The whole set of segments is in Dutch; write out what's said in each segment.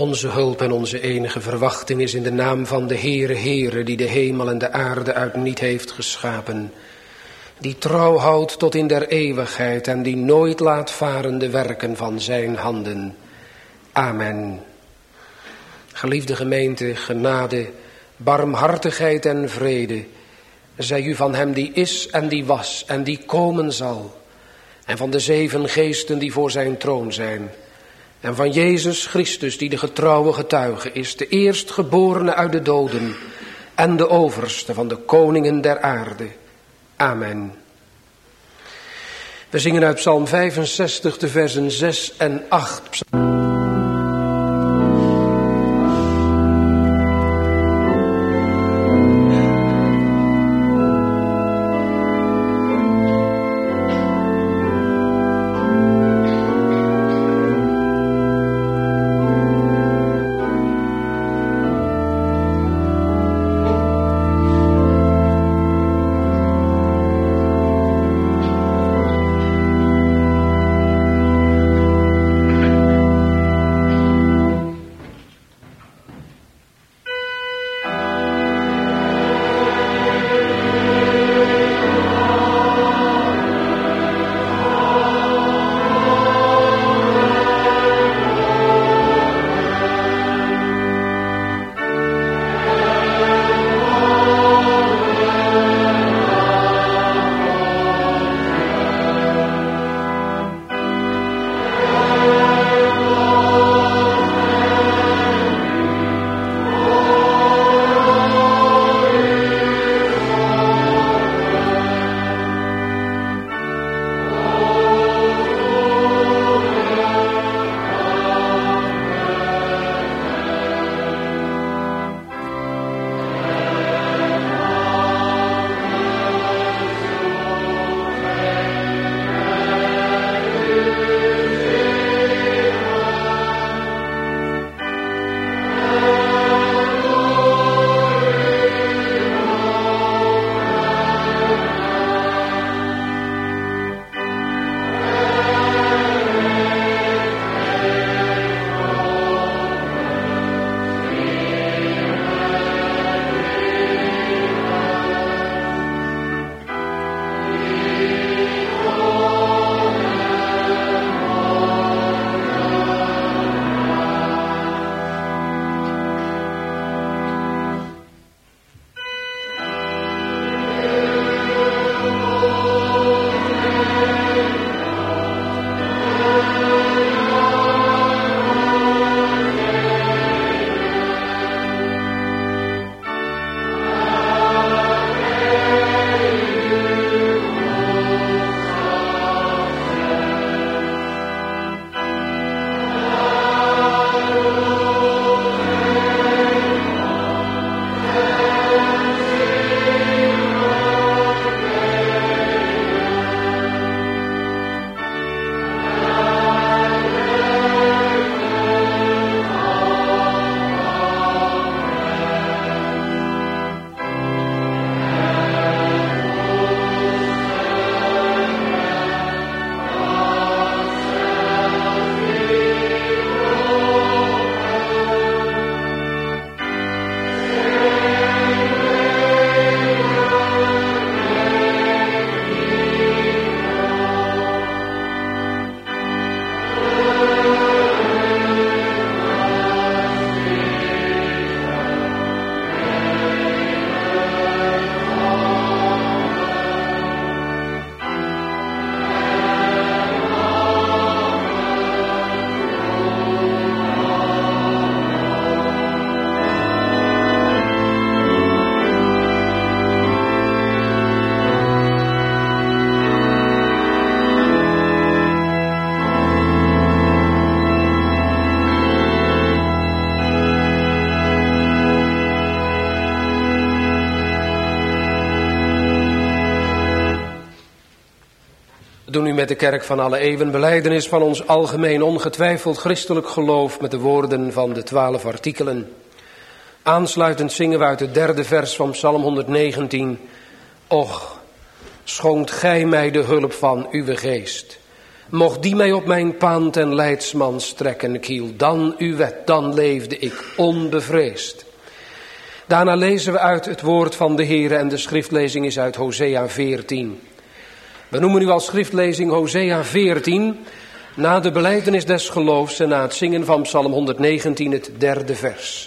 Onze hulp en onze enige verwachting is in de naam van de Heere, die de hemel en de aarde uit niet heeft geschapen. Die trouw houdt tot in der eeuwigheid en die nooit laat varen de werken van zijn handen. Amen. Geliefde gemeente, genade, barmhartigheid en vrede, zij u van hem die is en die was en die komen zal. En van de 7 geesten die voor zijn troon zijn. En van Jezus Christus die de getrouwe getuige is, de eerstgeborene uit de doden en de overste van de koningen der aarde. Amen. We zingen uit Psalm 65 de versen 6 en 8. Doen u met de kerk van alle eeuwen belijdenis van ons algemeen ongetwijfeld christelijk geloof met de woorden van de 12 artikelen. Aansluitend zingen we uit het 3e vers van Psalm 119. Och, schonkt gij mij de hulp van uw geest. Mocht die mij op mijn paan ten leidsman strekken, kiel dan uw wet, dan leefde ik onbevreesd. Daarna lezen we uit het woord van de Heere en de schriftlezing is uit Hosea 14. We noemen nu als schriftlezing Hosea 14, na de belijdenis des geloofs en na het zingen van Psalm 119, het 3e vers.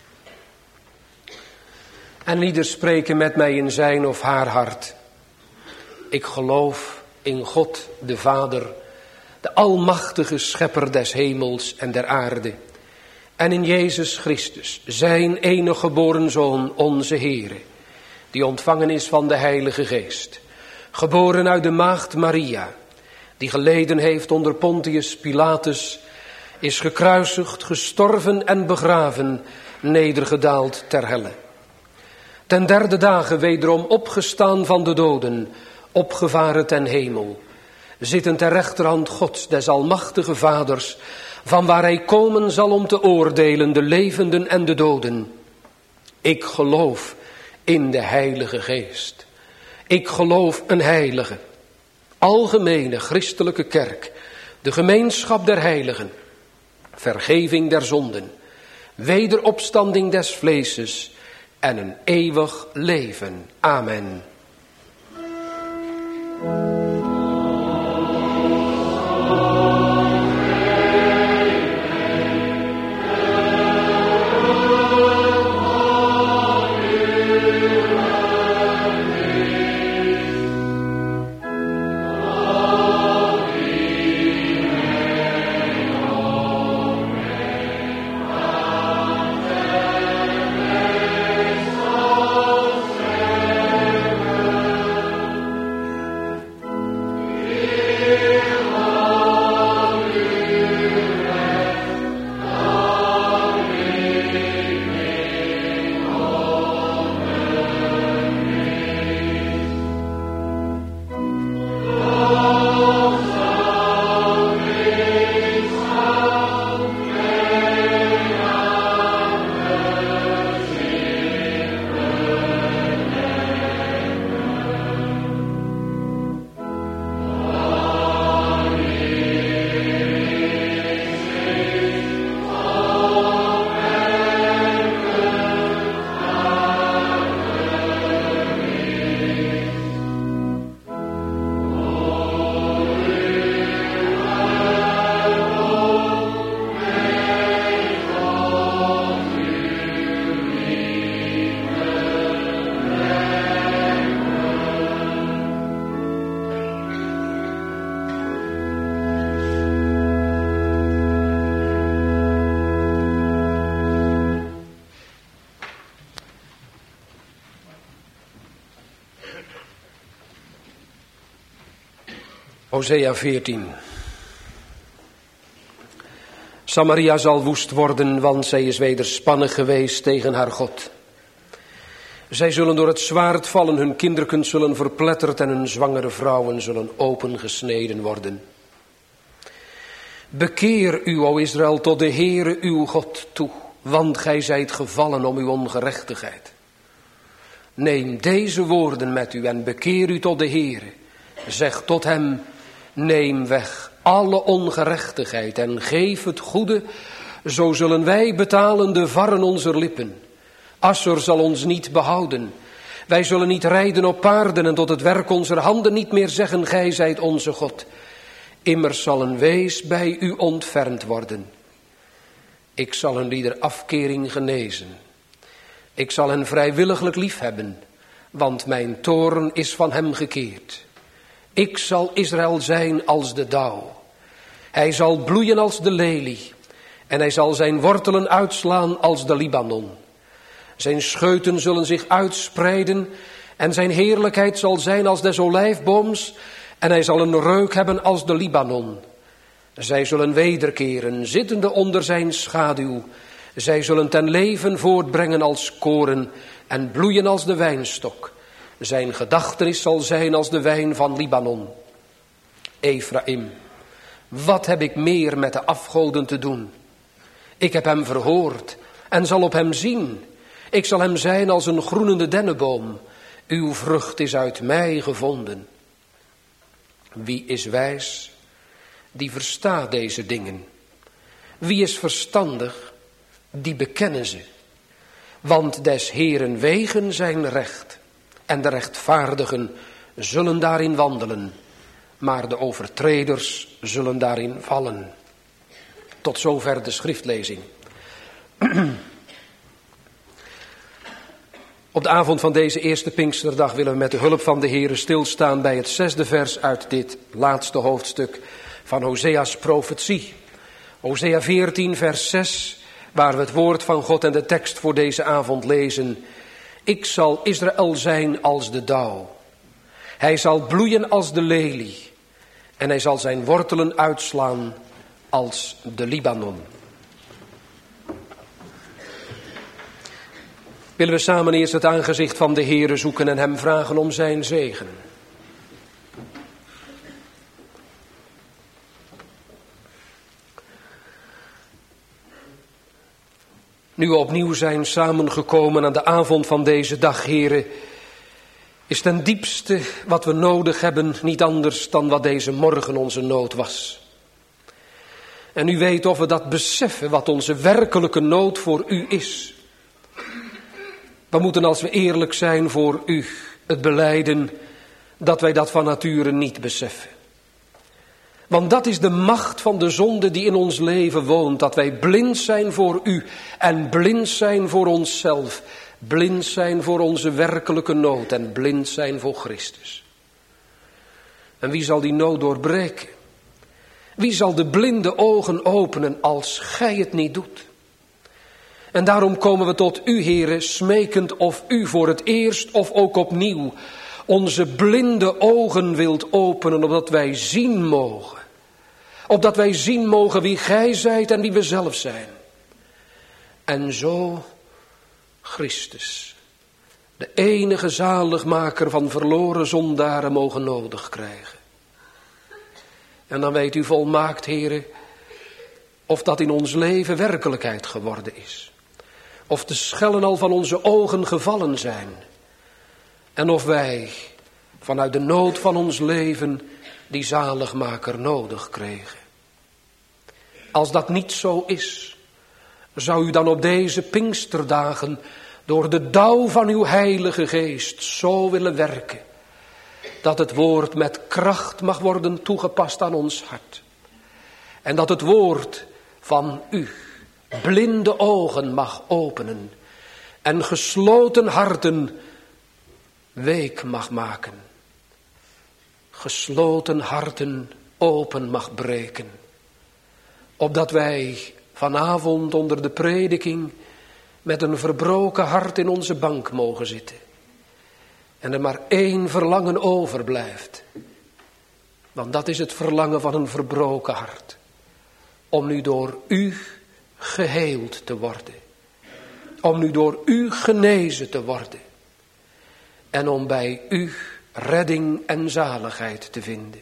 En ieder spreken met mij in zijn of haar hart. Ik geloof in God de Vader, de almachtige schepper des hemels en der aarde. En in Jezus Christus, zijn enige geboren Zoon, onze Heere, die ontvangen is van de Heilige Geest. Geboren uit de maagd Maria, die geleden heeft onder Pontius Pilatus, is gekruisigd, gestorven en begraven, nedergedaald ter helle. Ten 3e dagen wederom opgestaan van de doden, opgevaren ten hemel, zitten ter rechterhand Gods, des almachtige Vaders, van waar hij komen zal om te oordelen de levenden en de doden. Ik geloof in de Heilige Geest. Ik geloof een heilige, algemene christelijke kerk, de gemeenschap der heiligen, vergeving der zonden, wederopstanding des vleeses en een eeuwig leven. Amen. Hosea 14. Samaria zal woest worden, want zij is wederspannig geweest tegen haar God. Zij zullen door het zwaard vallen, hun kinderken zullen verpletterd en hun zwangere vrouwen zullen opengesneden worden. Bekeer u, o Israël, tot de Heere uw God toe, want gij zijt gevallen om uw ongerechtigheid. Neem deze woorden met u en bekeer u tot de Heere. Zeg tot hem, neem weg alle ongerechtigheid en geef het goede, zo zullen wij betalen de varren onze lippen. Assur zal ons niet behouden. Wij zullen niet rijden op paarden en tot het werk onze handen niet meer zeggen, gij zijt onze God. Immers zal een wees bij u ontfermd worden. Ik zal hun lieder afkering genezen. Ik zal hen vrijwilliglijk liefhebben, want mijn toorn is van hem gekeerd. Ik zal Israël zijn als de dauw. Hij zal bloeien als de lelie en hij zal zijn wortelen uitslaan als de Libanon. Zijn scheuten zullen zich uitspreiden en zijn heerlijkheid zal zijn als des olijfbooms en hij zal een reuk hebben als de Libanon. Zij zullen wederkeren, zittende onder zijn schaduw. Zij zullen ten leven voortbrengen als koren en bloeien als de wijnstok. Zijn gedachtenis zal zijn als de wijn van Libanon. Ephraim, wat heb ik meer met de afgoden te doen? Ik heb hem verhoord en zal op hem zien. Ik zal hem zijn als een groenende dennenboom. Uw vrucht is uit mij gevonden. Wie is wijs? die verstaat deze dingen. Wie is verstandig, die bekennen ze. Want des Heeren wegen zijn recht, en de rechtvaardigen zullen daarin wandelen, maar de overtreders zullen daarin vallen. Tot zover de schriftlezing. Op de avond van deze eerste Pinksterdag willen we met de hulp van de Heere stilstaan bij het 6e vers uit dit laatste hoofdstuk van Hosea's profetie. Hosea 14 vers 6, waar we het woord van God en de tekst voor deze avond lezen. Ik zal Israël zijn als de dauw. Hij zal bloeien als de lelie. En hij zal zijn wortelen uitslaan als de Libanon. Willen we samen eerst het aangezicht van de Heere zoeken en hem vragen om zijn zegen. Nu we opnieuw zijn samengekomen aan de avond van deze dag, Heere, is ten diepste wat we nodig hebben niet anders dan wat deze morgen onze nood was. En u weet of we dat beseffen, wat onze werkelijke nood voor u is. We moeten, als we eerlijk zijn voor u, het belijden dat wij dat van nature niet beseffen. Want dat is de macht van de zonde die in ons leven woont. Dat wij blind zijn voor u en blind zijn voor onszelf. Blind zijn voor onze werkelijke nood en blind zijn voor Christus. En wie zal die nood doorbreken? Wie zal de blinde ogen openen als gij het niet doet? En daarom komen we tot u, Heere, smekend of u voor het eerst of ook opnieuw onze blinde ogen wilt openen, opdat wij zien mogen. Opdat wij zien mogen wie gij zijt en wie we zelf zijn. En zo Christus, de enige zaligmaker van verloren zondaren, mogen nodig krijgen. En dan weet u volmaakt, Heere, of dat in ons leven werkelijkheid geworden is. Of de schellen al van onze ogen gevallen zijn. En of wij vanuit de nood van ons leven die zaligmaker nodig kregen. Als dat niet zo is, zou u dan op deze Pinksterdagen door de dauw van uw Heilige Geest zo willen werken, dat het woord met kracht mag worden toegepast aan ons hart. En dat het woord van u blinde ogen mag openen en gesloten harten week mag maken. Gesloten harten open mag breken. Opdat wij vanavond onder de prediking met een verbroken hart in onze bank mogen zitten. En er maar één verlangen overblijft. Want dat is het verlangen van een verbroken hart. Om nu door u geheeld te worden. Om nu door u genezen te worden. En om bij u redding en zaligheid te vinden.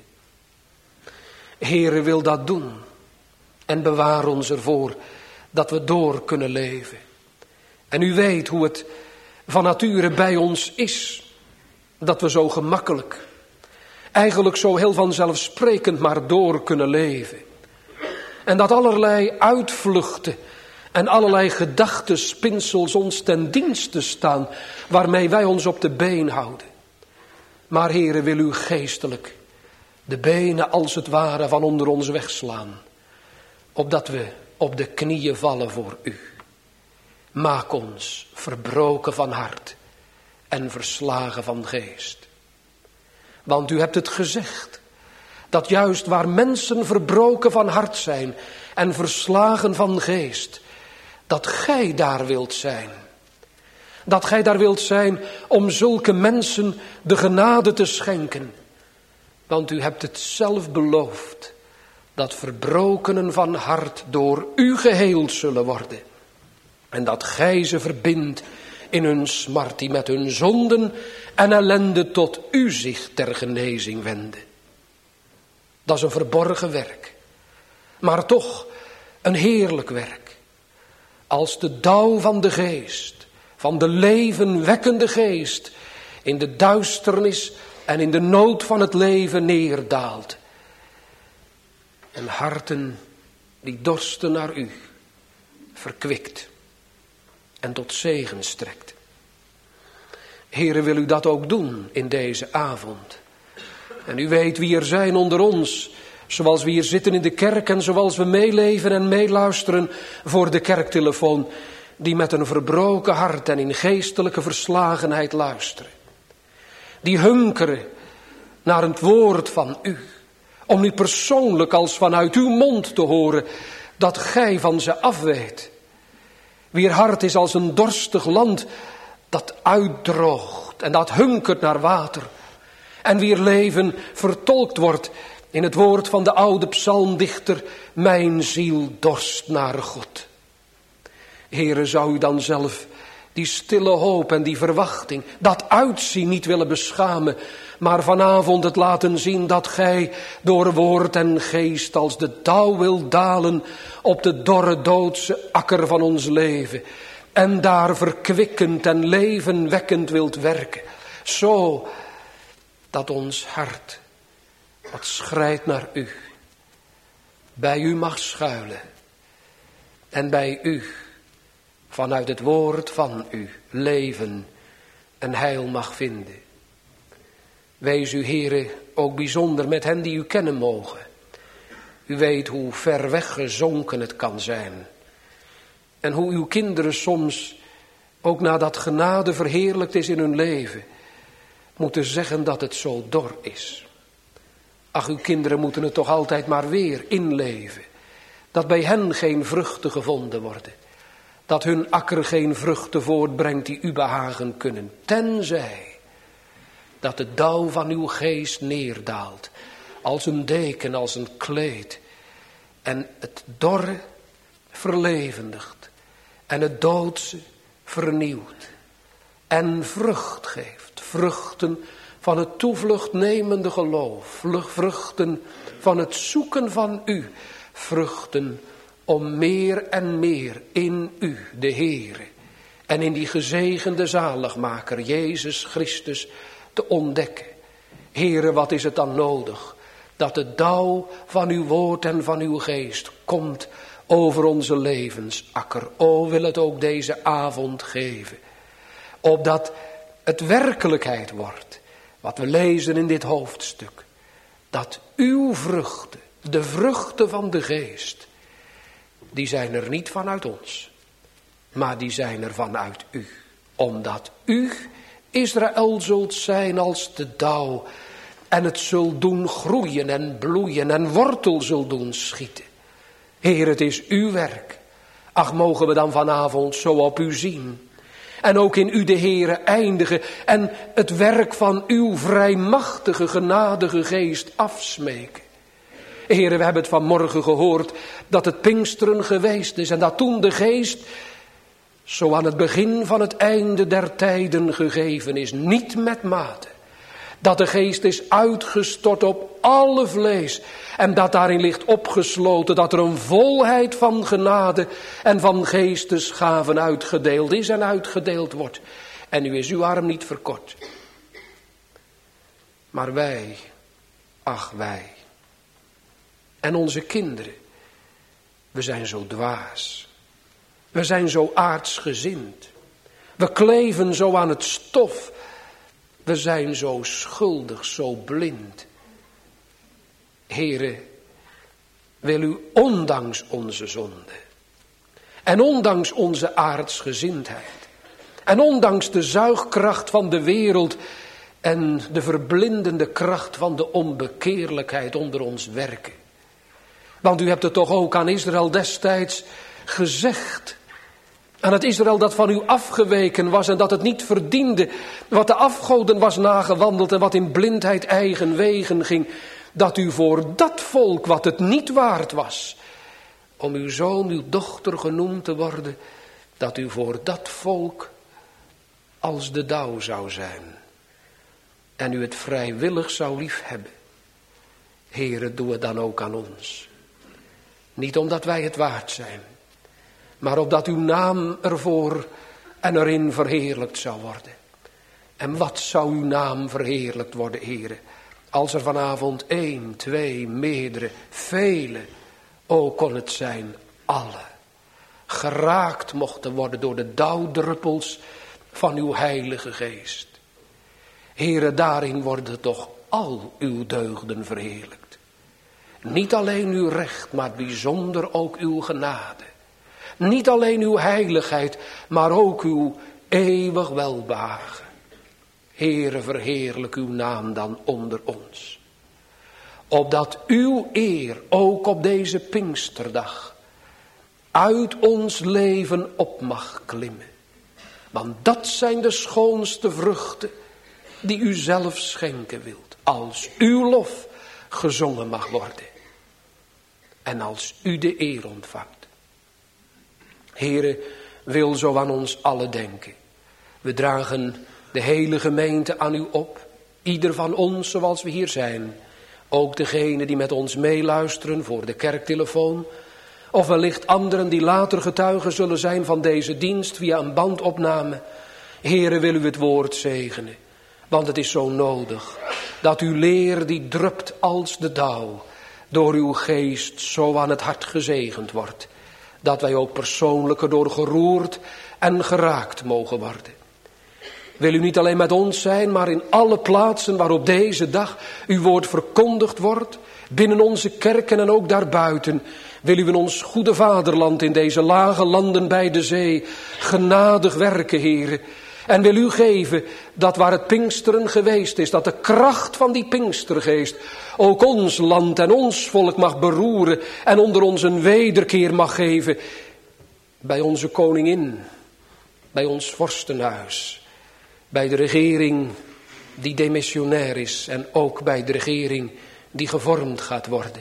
Heere, wil dat doen. En bewaar ons ervoor dat we door kunnen leven. En u weet hoe het van nature bij ons is. Dat we zo gemakkelijk, eigenlijk zo heel vanzelfsprekend maar door kunnen leven. En dat allerlei uitvluchten en allerlei gedachtenspinsels ons ten dienste staan, waarmee wij ons op de been houden. Maar Heere, wil u geestelijk de benen als het ware van onder ons wegslaan, opdat we op de knieën vallen voor u. Maak ons verbroken van hart en verslagen van geest. Want u hebt het gezegd, dat juist waar mensen verbroken van hart zijn en verslagen van geest, dat gij daar wilt zijn. Dat gij daar wilt zijn om zulke mensen de genade te schenken. Want u hebt het zelf beloofd, dat verbrokenen van hart door u geheeld zullen worden. En dat gij ze verbindt in hun smart, die met hun zonden en ellende tot u zich ter genezing wenden. Dat is een verborgen werk, maar toch een heerlijk werk. Als de dauw van de geest, van de levenwekkende geest, in de duisternis en in de nood van het leven neerdaalt. en harten die dorsten naar u verkwikt en tot zegen strekt. Heere, wil u dat ook doen in deze avond. En u weet wie er zijn onder ons, zoals we hier zitten in de kerk en zoals we meeleven en meeluisteren voor de kerktelefoon, die met een verbroken hart en in geestelijke verslagenheid luisteren. Die hunkeren naar het woord van u, om nu persoonlijk als vanuit uw mond te horen dat gij van ze afweet. Wier hart is als een dorstig land dat uitdroogt en dat hunkert naar water. En wier leven vertolkt wordt in het woord van de oude psalmdichter: mijn ziel dorst naar God. Heere, zou u dan zelf die stille hoop en die verwachting, dat uitzien niet willen beschamen, maar vanavond het laten zien dat gij door woord en geest als de dauw wil dalen op de dorre doodse akker van ons leven. En daar verkwikkend en levenwekkend wilt werken. Zo dat ons hart, wat schrijdt naar u, bij u mag schuilen. En bij u, vanuit het woord van u, leven en heil mag vinden. Wees u, Heere, ook bijzonder met hen die u kennen mogen. U weet hoe ver weg gezonken het kan zijn. En hoe uw kinderen soms, ook nadat genade verheerlijkt is in hun leven, moeten zeggen dat het zo dor is. Ach, uw kinderen moeten het toch altijd maar weer inleven. Dat bij hen geen vruchten gevonden worden. Dat hun akker geen vruchten voortbrengt die u behagen kunnen. Tenzij dat de dauw van uw geest neerdaalt. Als een deken, als een kleed. En het dorre verlevendigt. En het doodse vernieuwt. En vrucht geeft. Vruchten van het toevlucht nemende geloof. Vruchten van het zoeken van u. Vruchten om meer en meer in u, de Heere. En in die gezegende zaligmaker, Jezus Christus, te ontdekken. Heere, wat is het dan nodig? Dat de dauw van uw woord en van uw geest komt over onze levensakker. O, wil het ook deze avond geven. Opdat het werkelijkheid wordt, wat we lezen in dit hoofdstuk. Dat uw vruchten, de vruchten van de geest, die zijn er niet vanuit ons, maar die zijn er vanuit u. Omdat u, Israël, zult zijn als de dauw en het zult doen groeien en bloeien en wortel zult doen schieten. Heer, het is uw werk. Ach, mogen we dan vanavond zo op u zien. En ook in u, de Heere, eindigen en het werk van uw vrijmachtige, genadige geest afsmeken. Heere, we hebben het vanmorgen gehoord dat het Pinksteren geweest is en dat toen de geest zo aan het begin van het einde der tijden gegeven is, niet met mate. Dat de geest is uitgestort op alle vlees en dat daarin ligt opgesloten dat er een volheid van genade en van geestesgaven uitgedeeld is en uitgedeeld wordt. En nu is uw arm niet verkort. Maar wij, ach wij, en onze kinderen, we zijn zo dwaas. We zijn zo aardsgezind. We kleven zo aan het stof. We zijn zo schuldig, zo blind. Heere, wil u ondanks onze zonde en ondanks onze aardsgezindheid en ondanks de zuigkracht van de wereld en de verblindende kracht van de onbekeerlijkheid onder ons werken. Want u hebt het toch ook aan Israël destijds gezegd. Aan het Israël dat van u afgeweken was en dat het niet verdiende. Wat de afgoden was nagewandeld en wat in blindheid eigen wegen ging. Dat u voor dat volk wat het niet waard was. Om uw zoon, uw dochter genoemd te worden. Dat u voor dat volk als de dauw zou zijn. En u het vrijwillig zou liefhebben. Heere, doe het dan ook aan ons. Niet omdat wij het waard zijn. Maar opdat uw naam ervoor en erin verheerlijkt zou worden. En wat zou uw naam verheerlijkt worden, Heere, Als er vanavond 1, 2, meerdere, vele, o kon het zijn, alle, geraakt mochten worden door de dauwdruppels van uw Heilige Geest. Heere, daarin worden toch al uw deugden verheerlijkt. Niet alleen uw recht, maar bijzonder ook uw genade. Niet alleen uw heiligheid, maar ook uw eeuwig welbehagen. Heere, verheerlijk uw naam dan onder ons. Opdat uw eer ook op deze Pinksterdag uit ons leven op mag klimmen. Want dat zijn de schoonste vruchten die u zelf schenken wilt. Als uw lof gezongen mag worden. En als u de eer ontvangt. Heere, wil zo aan ons allen denken. We dragen de hele gemeente aan u op. Ieder van ons zoals we hier zijn. Ook degenen die met ons meeluisteren voor de kerktelefoon. Of wellicht anderen die later getuigen zullen zijn van deze dienst via een bandopname. Heere, wil u het woord zegenen. Want het is zo nodig dat uw leer die drupt als de dauw door uw geest zo aan het hart gezegend wordt. Dat wij ook persoonlijk erdoor geroerd en geraakt mogen worden. Wil u niet alleen met ons zijn, maar in alle plaatsen waarop deze dag uw woord verkondigd wordt. Binnen onze kerken en ook daarbuiten. Wil u in ons goede vaderland in deze lage landen bij de zee genadig werken, Heere. En wil u geven dat waar het Pinksteren geweest is, dat de kracht van die Pinkstergeest ook ons land en ons volk mag beroeren en onder ons een wederkeer mag geven. Bij onze koningin, bij ons vorstenhuis, bij de regering die demissionair is en ook bij de regering die gevormd gaat worden.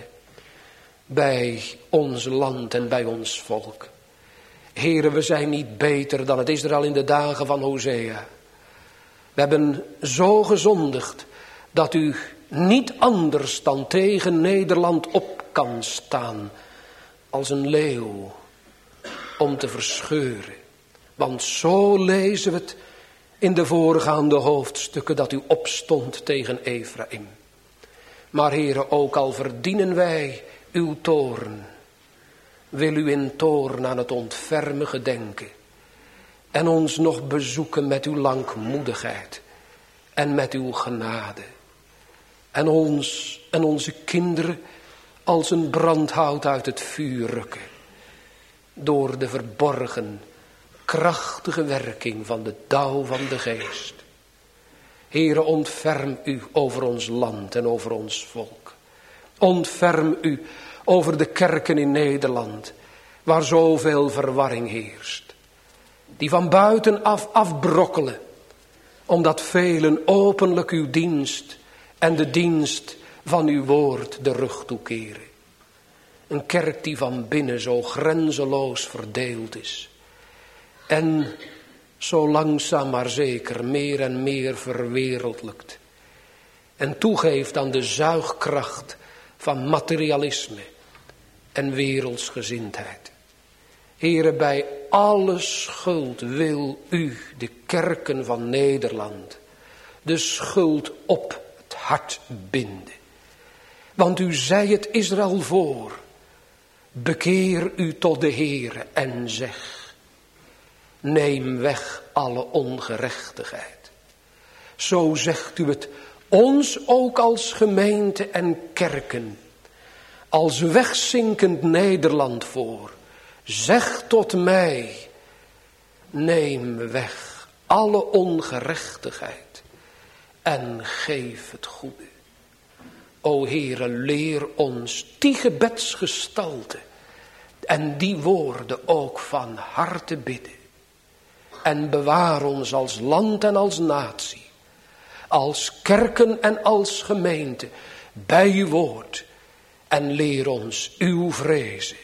Bij ons land en bij ons volk. Heren, we zijn niet beter dan het Israël in de dagen van Hosea. We hebben zo gezondigd dat u niet anders dan tegen Nederland op kan staan als een leeuw om te verscheuren. Want zo lezen we het in de voorgaande hoofdstukken dat u opstond tegen Efraïm. Maar heren, ook al verdienen wij uw toorn, wil u in toorn aan het ontfermen gedenken en ons nog bezoeken met uw langmoedigheid en met uw genade. En ons en onze kinderen als een brandhout uit het vuur rukken door de verborgen, krachtige werking van de dauw van de geest. Heere, ontferm u over ons land en over ons volk. Ontferm u over de kerken in Nederland, waar zoveel verwarring heerst. Die van buitenaf afbrokkelen, omdat velen openlijk uw dienst en de dienst van uw woord de rug toekeren. Een kerk die van binnen zo grenzeloos verdeeld is. En zo langzaam maar zeker meer en meer verwereldlijkt. En toegeeft aan de zuigkracht van materialisme en wereldsgezindheid. Heere, bij alle schuld wil u de kerken van Nederland de schuld op het hart binden. Want u zei het Israël voor. Bekeer u tot de Heere en zeg: neem weg alle ongerechtigheid. Zo zegt u het ons ook als gemeente en kerken, als wegzinkend Nederland voor. Zeg tot mij: neem weg alle ongerechtigheid en geef het goede. O Heere, leer ons die gebedsgestalte en die woorden ook van harte bidden. En bewaar ons als land en als natie, als kerken en als gemeente, bij uw woord. En leer ons uw vrezen.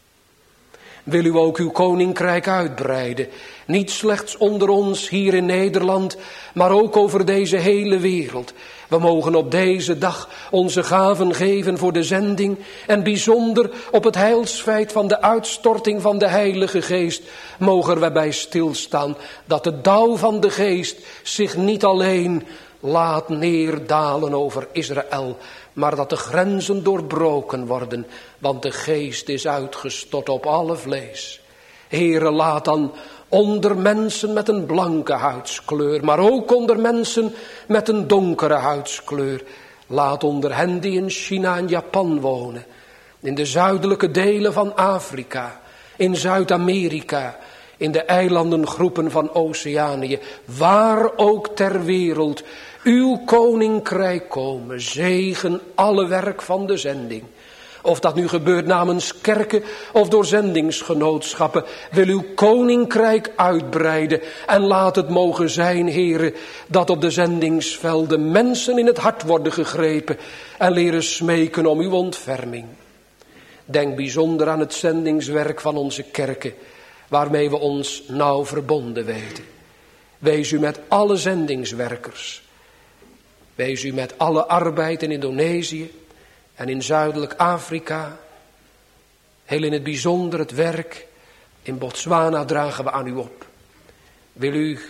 Wil u ook uw koninkrijk uitbreiden, niet slechts onder ons hier in Nederland, maar ook over deze hele wereld. We mogen op deze dag onze gaven geven voor de zending en bijzonder op het heilsfeit van de uitstorting van de Heilige Geest mogen we bij stilstaan dat de dauw van de Geest zich niet alleen laat neerdalen over Israël, maar dat de grenzen doorbroken worden, want de geest is uitgestort op alle vlees. Heere, laat dan onder mensen met een blanke huidskleur, maar ook onder mensen met een donkere huidskleur. Laat onder hen die in China en Japan wonen, in de zuidelijke delen van Afrika, in Zuid-Amerika, in de eilandengroepen van Oceanië, waar ook ter wereld uw koninkrijk komen. Zegen alle werk van de zending. Of dat nu gebeurt namens kerken of door zendingsgenootschappen. Wil uw koninkrijk uitbreiden. En laat het mogen zijn, Heere, dat op de zendingsvelden mensen in het hart worden gegrepen. En leren smeken om uw ontferming. Denk bijzonder aan het zendingswerk van onze kerken, waarmee we ons nauw verbonden weten. Wees u met alle zendingswerkers. Wees u met alle arbeid in Indonesië en in Zuidelijk Afrika. Heel in het bijzonder het werk in Botswana dragen we aan u op. Wil u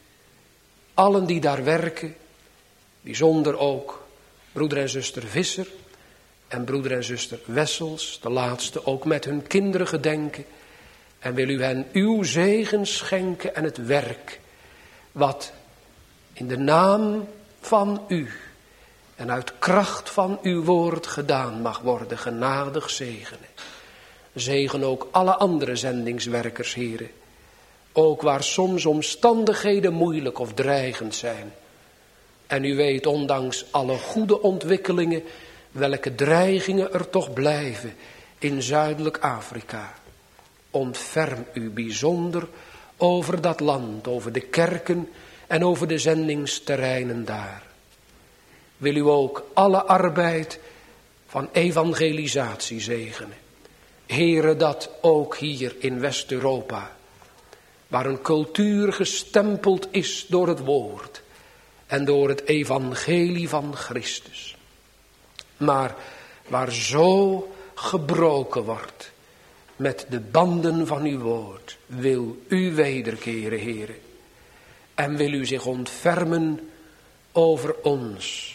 allen die daar werken, bijzonder ook broeder en zuster Visser en broeder en zuster Wessels, de laatste ook met hun kinderen gedenken. En wil u hen uw zegen schenken en het werk wat in de naam van u en uit kracht van uw woord gedaan mag worden, genadig zegenen. Zegen ook alle andere zendingswerkers, Heere. Ook waar soms omstandigheden moeilijk of dreigend zijn. En u weet, ondanks alle goede ontwikkelingen, welke dreigingen er toch blijven in Zuidelijk Afrika. Ontferm u bijzonder over dat land, over de kerken en over de zendingsterreinen daar. Wil u ook alle arbeid van evangelisatie zegenen. Heere, dat ook hier in West-Europa, waar een cultuur gestempeld is door het woord en door het evangelie van Christus, maar waar zo gebroken wordt met de banden van uw woord, wil u wederkeren, Heere, en wil u zich ontfermen over ons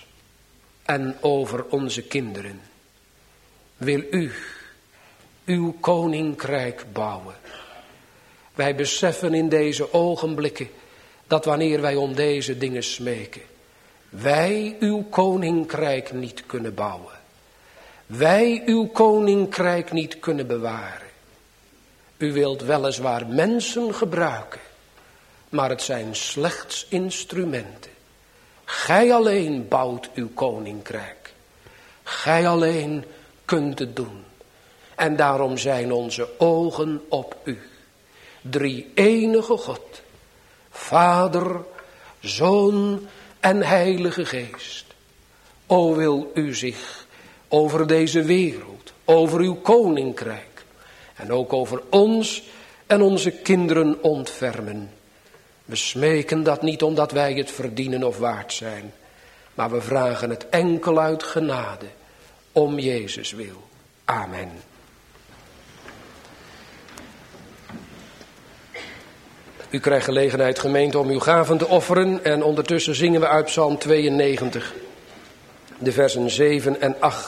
en over onze kinderen. Wil u uw koninkrijk bouwen. Wij beseffen in deze ogenblikken dat wanneer wij om deze dingen smeken, wij uw koninkrijk niet kunnen bouwen. Wij uw koninkrijk niet kunnen bewaren. U wilt weliswaar mensen gebruiken, maar het zijn slechts instrumenten. Gij alleen bouwt uw koninkrijk. Gij alleen kunt het doen. En daarom zijn onze ogen op u. Drie-enige God, Vader, Zoon en Heilige Geest. O, wil u zich over deze wereld, over uw koninkrijk en ook over ons en onze kinderen ontfermen. We smeken dat niet omdat wij het verdienen of waard zijn, maar we vragen het enkel uit genade, om Jezus wil. Amen. U krijgt gelegenheid, gemeente, om uw gaven te offeren en ondertussen zingen we uit Psalm 92, de versen 7 en 8.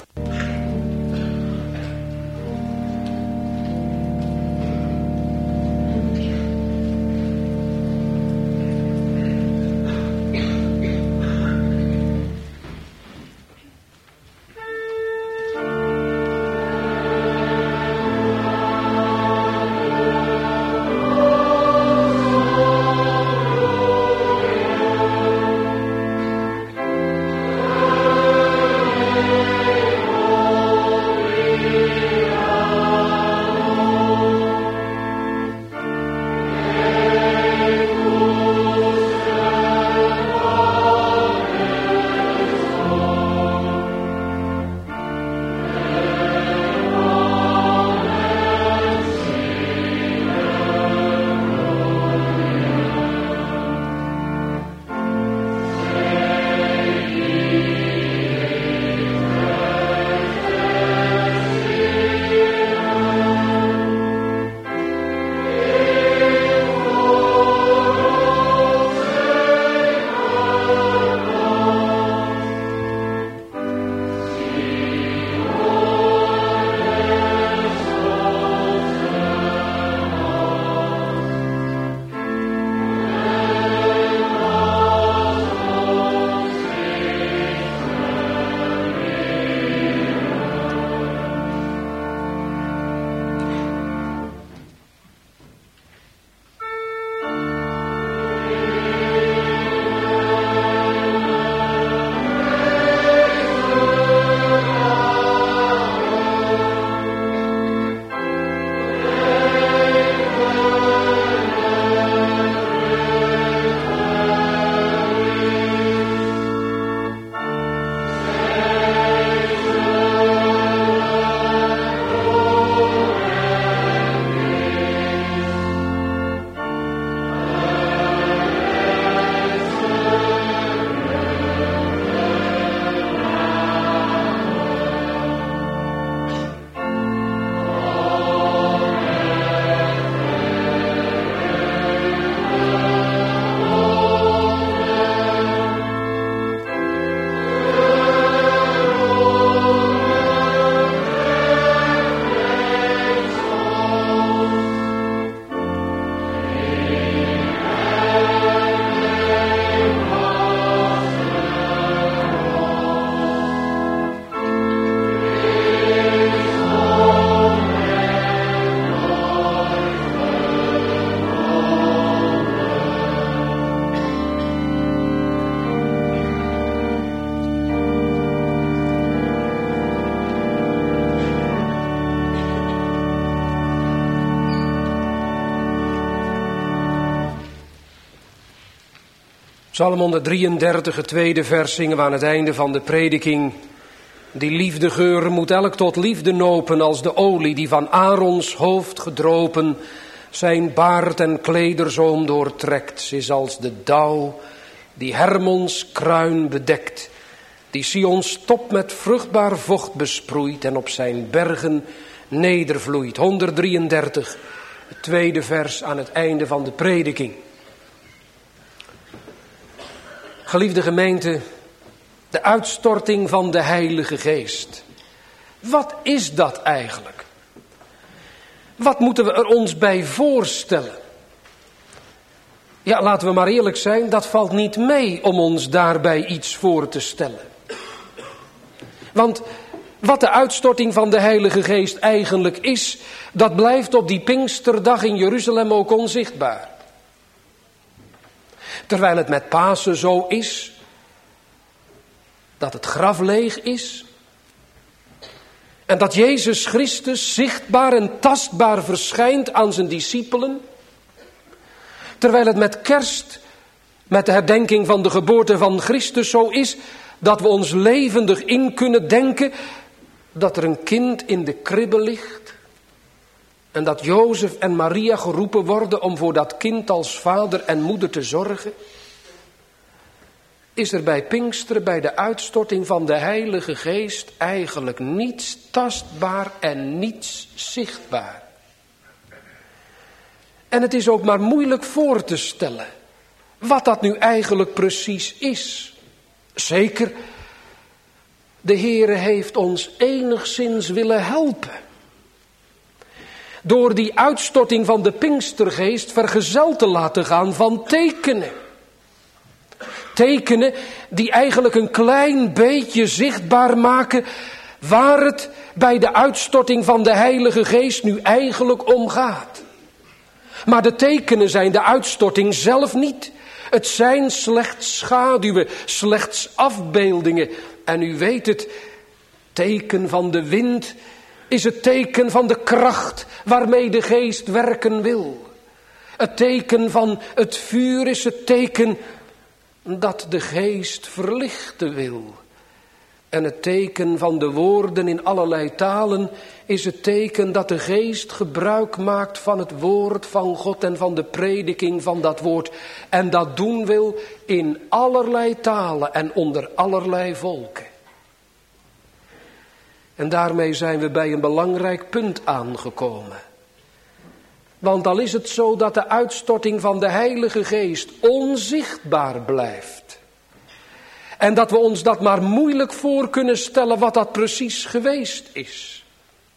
Psalm 133, het tweede vers, zingen we aan het einde van de prediking. Die liefdegeur moet elk tot liefde nopen als de olie die van Aarons hoofd gedropen zijn baard en klederzoom doortrekt. Ze is als de dauw die Hermons kruin bedekt, die Sions top met vruchtbaar vocht besproeit en op zijn bergen nedervloeit. 133, het tweede vers aan het einde van de prediking. Geliefde gemeente, de uitstorting van de Heilige Geest. Wat is dat eigenlijk? Wat moeten we er ons bij voorstellen? Ja, laten we maar eerlijk zijn, dat valt niet mee om ons daarbij iets voor te stellen. Want wat de uitstorting van de Heilige Geest eigenlijk is, dat blijft op die Pinksterdag in Jeruzalem ook onzichtbaar. Terwijl het met Pasen zo is, dat het graf leeg is. En dat Jezus Christus zichtbaar en tastbaar verschijnt aan zijn discipelen. Terwijl het met kerst, met de herdenking van de geboorte van Christus zo is, dat we ons levendig in kunnen denken dat er een kind in de kribbe ligt. En dat Jozef en Maria geroepen worden om voor dat kind als vader en moeder te zorgen. Is er bij Pinksteren, bij de uitstorting van de Heilige Geest, eigenlijk niets tastbaar en niets zichtbaar. En het is ook maar moeilijk voor te stellen wat dat nu eigenlijk precies is. Zeker, de Heere heeft ons enigszins willen helpen. Door die uitstorting van de Pinkstergeest vergezeld te laten gaan van tekenen. Tekenen die eigenlijk een klein beetje zichtbaar maken waar het bij de uitstorting van de Heilige Geest nu eigenlijk om gaat. Maar de tekenen zijn de uitstorting zelf niet. Het zijn slechts schaduwen, slechts afbeeldingen. En u weet het, teken van de wind is het teken van de kracht waarmee de Geest werken wil. Het teken van het vuur is het teken dat de Geest verlichten wil. En het teken van de woorden in allerlei talen is het teken dat de Geest gebruik maakt van het woord van God en van de prediking van dat woord. En dat doen wil in allerlei talen en onder allerlei volken. En daarmee zijn we bij een belangrijk punt aangekomen. Want al is het zo dat de uitstorting van de Heilige Geest onzichtbaar blijft. En dat we ons dat maar moeilijk voor kunnen stellen wat dat precies geweest is.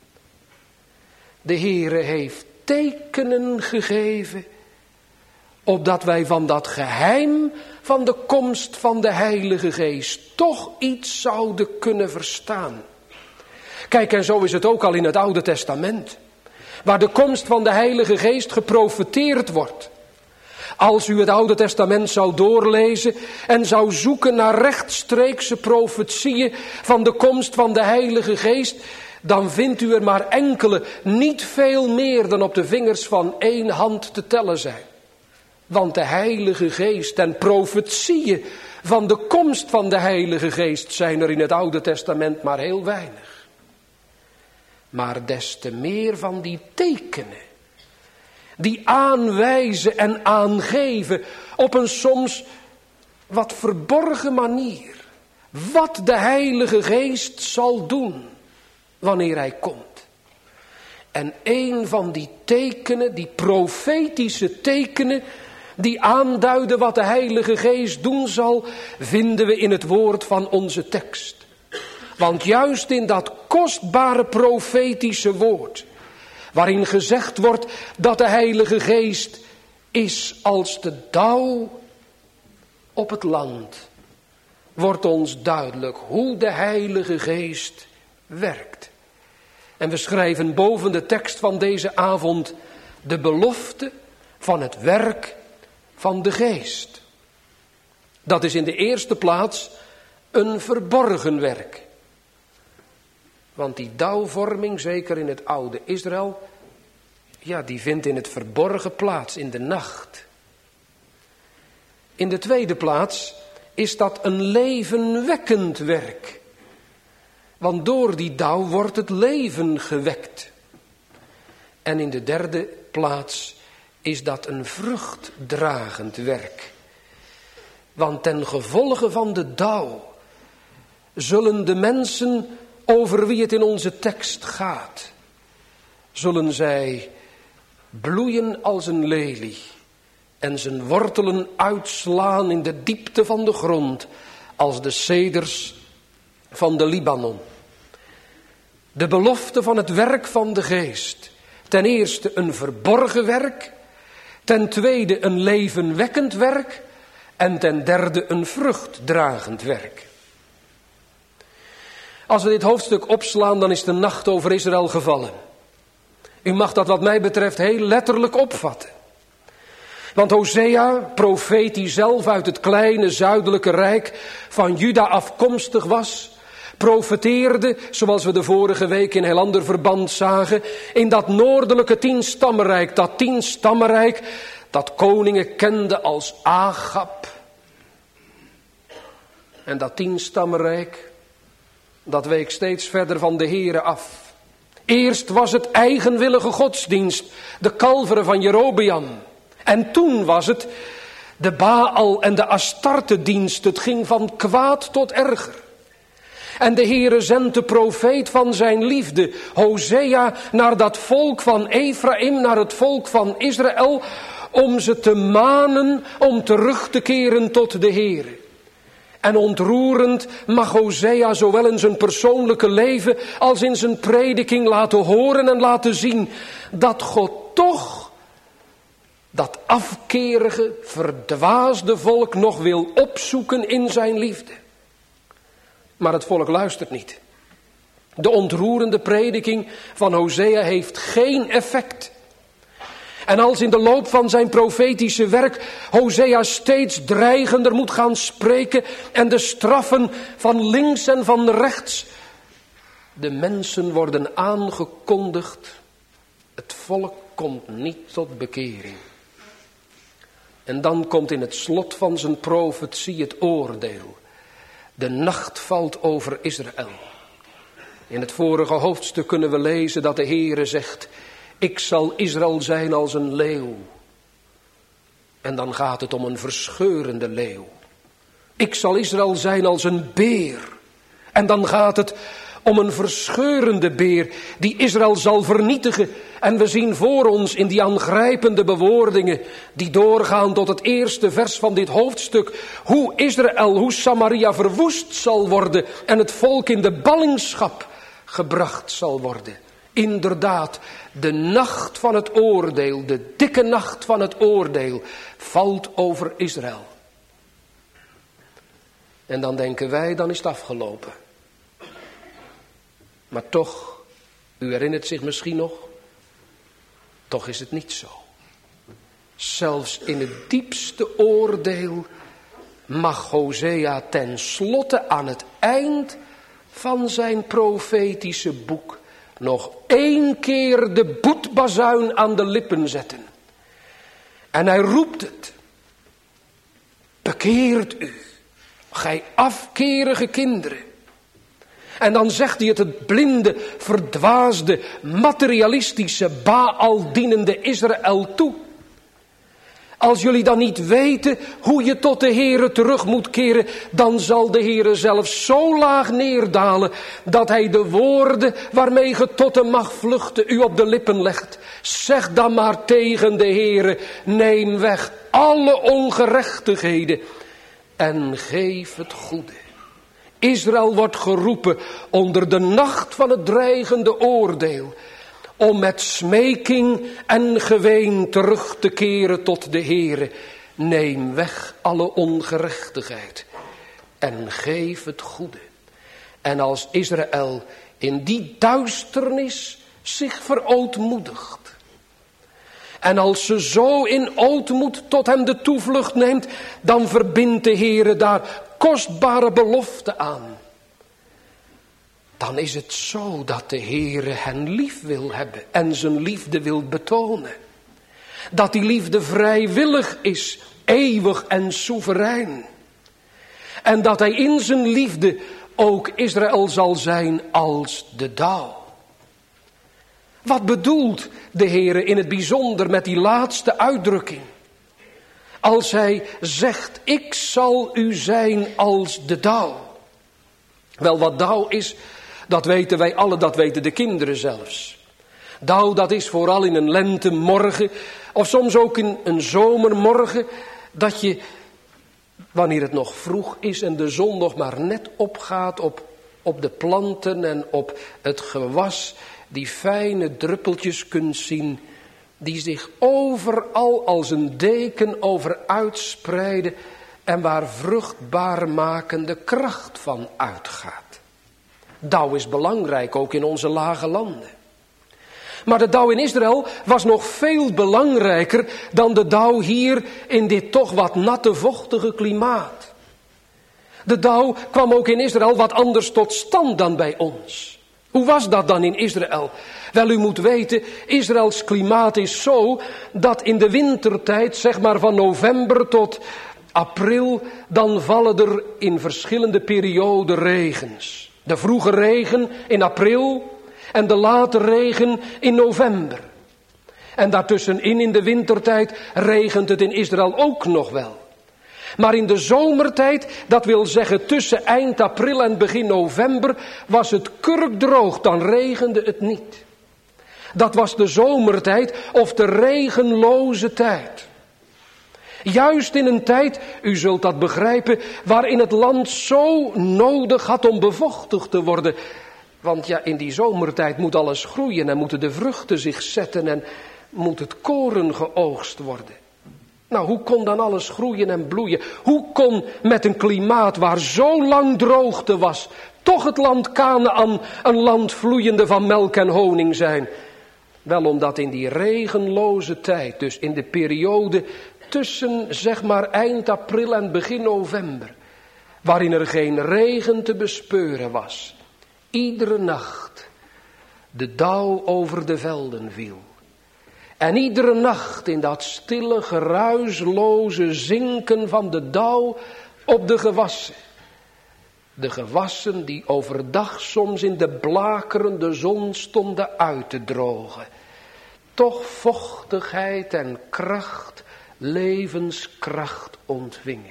De Heere heeft tekenen gegeven, opdat wij van dat geheim van de komst van de Heilige Geest toch iets zouden kunnen verstaan. Kijk, en zo is het ook al in het Oude Testament, waar de komst van de Heilige Geest geprofeteerd wordt. Als u het Oude Testament zou doorlezen en zou zoeken naar rechtstreekse profetieën van de komst van de Heilige Geest, dan vindt u er maar enkele, niet veel meer dan op de vingers van één hand te tellen zijn. Want de Heilige Geest en profetieën van de komst van de Heilige Geest zijn er in het Oude Testament maar heel weinig. Maar des te meer van die tekenen, die aanwijzen en aangeven op een soms wat verborgen manier wat de Heilige Geest zal doen wanneer hij komt. En een van die tekenen, die profetische tekenen, die aanduiden wat de Heilige Geest doen zal, vinden we in het woord van onze tekst. Want juist in dat kostbare profetische woord, waarin gezegd wordt dat de Heilige Geest is als de dauw op het land, wordt ons duidelijk hoe de Heilige Geest werkt. En we schrijven boven de tekst van deze avond de belofte van het werk van de Geest. Dat is in de eerste plaats een verborgen werk. Want die dauwvorming, zeker in het oude Israël, ja, die vindt in het verborgen plaats, in de nacht. In de tweede plaats is dat een levenwekkend werk. Want door die dauw wordt het leven gewekt. En in de derde plaats is dat een vruchtdragend werk. Want ten gevolge van de dauw zullen de mensen over wie het in onze tekst gaat, zullen zij bloeien als een lelie en zijn wortelen uitslaan in de diepte van de grond als de ceders van de Libanon. De belofte van het werk van de geest. Ten eerste een verborgen werk. Ten tweede een levenwekkend werk. En ten derde een vruchtdragend werk. Als we dit hoofdstuk opslaan, dan is de nacht over Israël gevallen. U mag dat wat mij betreft heel letterlijk opvatten. Want Hosea, profeet die zelf uit het kleine zuidelijke rijk van Juda afkomstig was, profeteerde, zoals we de vorige week in heel ander verband zagen, in dat noordelijke 10-stammenrijk. Dat 10-stammenrijk dat koningen kenden als Agab. En dat 10-stammenrijk, dat week steeds verder van de Here af. Eerst was het eigenwillige godsdienst, de kalveren van Jerobeam. En toen was het de Baal en de Astarte-dienst. Het ging van kwaad tot erger. En de Heere zendt de profeet van zijn liefde, Hosea, naar dat volk van Ephraim, naar het volk van Israël, om ze te manen om terug te keren tot de Heere. En ontroerend mag Hosea zowel in zijn persoonlijke leven als in zijn prediking laten horen en laten zien dat God toch dat afkerige, verdwaasde volk nog wil opzoeken in zijn liefde. Maar het volk luistert niet. De ontroerende prediking van Hosea heeft geen effect. En als in de loop van zijn profetische werk Hosea steeds dreigender moet gaan spreken en de straffen van links en van rechts, de mensen worden aangekondigd, het volk komt niet tot bekering. En dan komt in het slot van zijn profetie het oordeel. De nacht valt over Israël. In het vorige hoofdstuk kunnen we lezen dat de Heere zegt: ik zal Israël zijn als een leeuw. En dan gaat het om een verscheurende leeuw. Ik zal Israël zijn als een beer. En dan gaat het om een verscheurende beer die Israël zal vernietigen. En we zien voor ons in die aangrijpende bewoordingen die doorgaan tot het eerste vers van dit hoofdstuk, hoe Israël, hoe Samaria verwoest zal worden en het volk in de ballingschap gebracht zal worden. Inderdaad, de nacht van het oordeel, de dikke nacht van het oordeel, valt over Israël. En dan denken wij, dan is het afgelopen. Maar toch, u herinnert zich misschien nog, toch is het niet zo. Zelfs in het diepste oordeel mag Hosea ten slotte aan het eind van zijn profetische boek nog 1 keer de boetbazuin aan de lippen zetten. En hij roept het: bekeert u, gij afkerige kinderen. En dan zegt hij het blinde, verdwaasde, materialistische, Baal-dienende Israël toe. Als jullie dan niet weten hoe je tot de Heere terug moet keren, dan zal de Heere zelf zo laag neerdalen dat hij de woorden waarmee je tot hem mag vluchten u op de lippen legt. Zeg dan maar tegen de Heere: neem weg alle ongerechtigheden en geef het goede. Israël wordt geroepen onder de nacht van het dreigende oordeel om met smeking en geween terug te keren tot de Heere. Neem weg alle ongerechtigheid en geef het goede. En als Israël in die duisternis zich verootmoedigt, en als ze zo in ootmoed tot hem de toevlucht neemt, dan verbindt de Heere daar kostbare belofte aan. Dan is het zo dat de Heere hen lief wil hebben en zijn liefde wil betonen. Dat die liefde vrijwillig is, eeuwig en soeverein. En dat hij in zijn liefde ook Israël zal zijn als de dauw. Wat bedoelt de Heere in het bijzonder met die laatste uitdrukking? Als hij zegt, ik zal u zijn als de dauw. Wel, wat dauw is, dat weten wij allen, dat weten de kinderen zelfs. Dauw, dat is vooral in een lentemorgen, of soms ook in een zomermorgen, dat je, wanneer het nog vroeg is en de zon nog maar net opgaat op de planten en op het gewas, die fijne druppeltjes kunt zien, die zich overal als een deken over uitspreiden en waar vruchtbaarmakende kracht van uitgaat. Dauw is belangrijk, ook in onze lage landen. Maar de dauw in Israël was nog veel belangrijker dan de dauw hier in dit toch wat natte, vochtige klimaat. De dauw kwam ook in Israël wat anders tot stand dan bij ons. Hoe was dat dan in Israël? Wel, u moet weten, Israëls klimaat is zo dat in de wintertijd, zeg maar van november tot april, dan vallen er in verschillende perioden regens. De vroege regen in april en de late regen in november. En daartussenin in de wintertijd regent het in Israël ook nog wel. Maar in de zomertijd, dat wil zeggen tussen eind april en begin november, was het kurkdroog, dan regende het niet. Dat was de zomertijd of de regenloze tijd. Juist in een tijd, u zult dat begrijpen, waarin het land zo nodig had om bevochtigd te worden. Want ja, in die zomertijd moet alles groeien en moeten de vruchten zich zetten en moet het koren geoogst worden. Nou, hoe kon dan alles groeien en bloeien? Hoe kon met een klimaat waar zo lang droogte was, toch het land Kanaän een land vloeiende van melk en honing zijn? Wel, omdat in die regenloze tijd, dus in de periode tussen zeg maar eind april en begin november, waarin er geen regen te bespeuren was, iedere nacht de dauw over de velden viel. En iedere nacht in dat stille, geruisloze zinken van de dauw op de gewassen. De gewassen die overdag soms in de blakerende zon stonden uit te drogen. Toch vochtigheid en kracht, levenskracht ontvingen.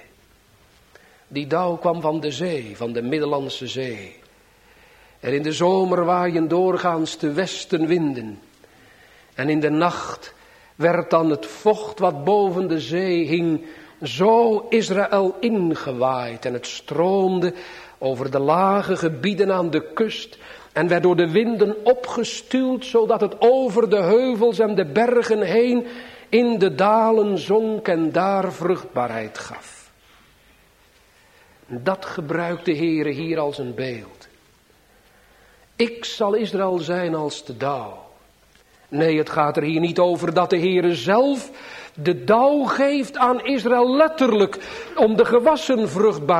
Die dauw kwam van de zee, van de Middellandse Zee. En in de zomer waaien doorgaans de westenwinden. En in de nacht werd dan het vocht wat boven de zee hing zo Israël ingewaaid. En het stroomde over de lage gebieden aan de kust en werd door de winden opgestuwd, zodat het over de heuvels en de bergen heen in de dalen zonk en daar vruchtbaarheid gaf. Dat gebruikt de Heere hier als een beeld. Ik zal Israël zijn als de dauw. Nee, het gaat er hier niet over dat de Heere zelf de dauw geeft aan Israël letterlijk om de gewassen vruchtbaar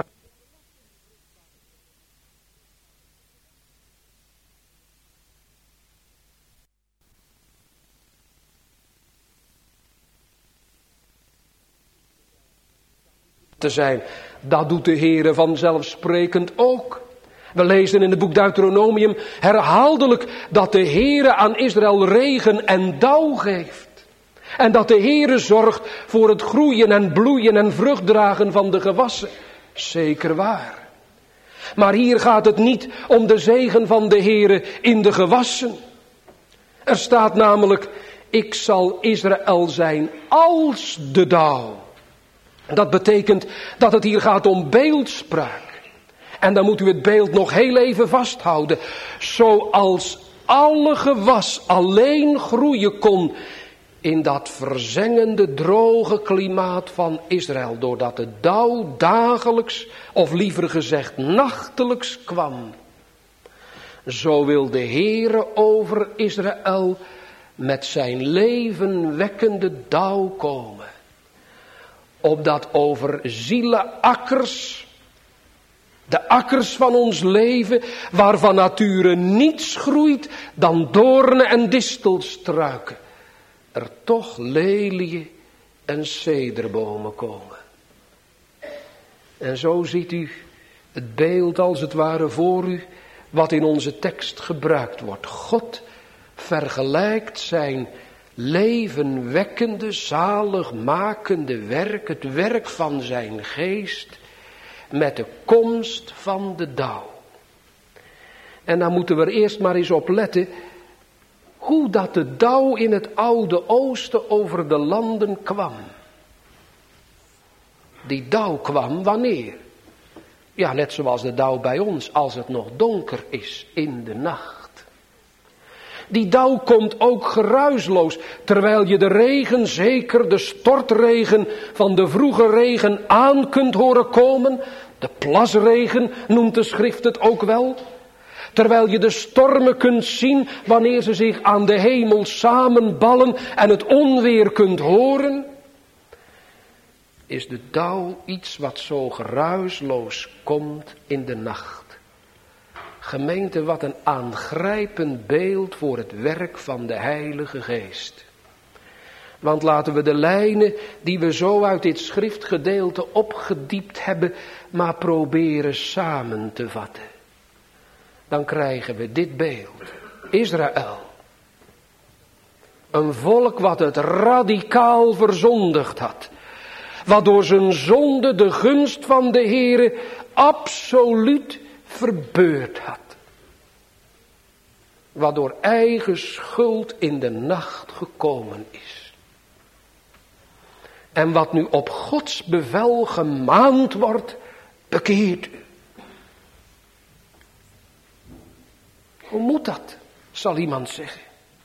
te zijn. Dat doet de Heere vanzelfsprekend ook. We lezen in het boek Deuteronomium herhaaldelijk dat de Heere aan Israël regen en dauw geeft. En dat de Heere zorgt voor het groeien en bloeien en vruchtdragen van de gewassen. Zeker waar. Maar hier gaat het niet om de zegen van de Heere in de gewassen. Er staat namelijk, ik zal Israël zijn als de dauw. Dat betekent dat het hier gaat om beeldspraak. En dan moet u het beeld nog heel even vasthouden. Zoals alle gewas alleen groeien kon in dat verzengende, droge klimaat van Israël. Doordat de dauw dagelijks, of liever gezegd nachtelijks kwam. Zo wil de Heere over Israël met zijn levenwekkende dauw komen. Opdat over zieleakkers, de akkers van ons leven, waar van nature niets groeit dan doornen en distelstruiken, er toch leliën en cederbomen komen. En zo ziet u het beeld als het ware voor u, wat in onze tekst gebruikt wordt. God vergelijkt zijn levenwekkende, zaligmakende werk, het werk van zijn geest, met de komst van de dauw. En dan moeten we er eerst maar eens op letten hoe dat de dauw in het oude oosten over de landen kwam. Die dauw kwam wanneer? Ja, net zoals de dauw bij ons, als het nog donker is in de nacht. Die dauw komt ook geruisloos, terwijl je de regen, zeker de stortregen van de vroege regen aan kunt horen komen. De plasregen noemt de schrift het ook wel. Terwijl je de stormen kunt zien wanneer ze zich aan de hemel samenballen en het onweer kunt horen. Is de dauw iets wat zo geruisloos komt in de nacht. Gemeente, wat een aangrijpend beeld voor het werk van de Heilige Geest. Want laten we de lijnen die we zo uit dit schriftgedeelte opgediept hebben, maar proberen samen te vatten. Dan krijgen we dit beeld. Israël. Een volk wat het radicaal verzondigd had. Wat door zijn zonde de gunst van de Heere absoluut verbeurd had. Wat door eigen schuld in de nacht gekomen is. En wat nu op Gods bevel gemaand wordt, bekeert u. Hoe moet dat, zal iemand zeggen.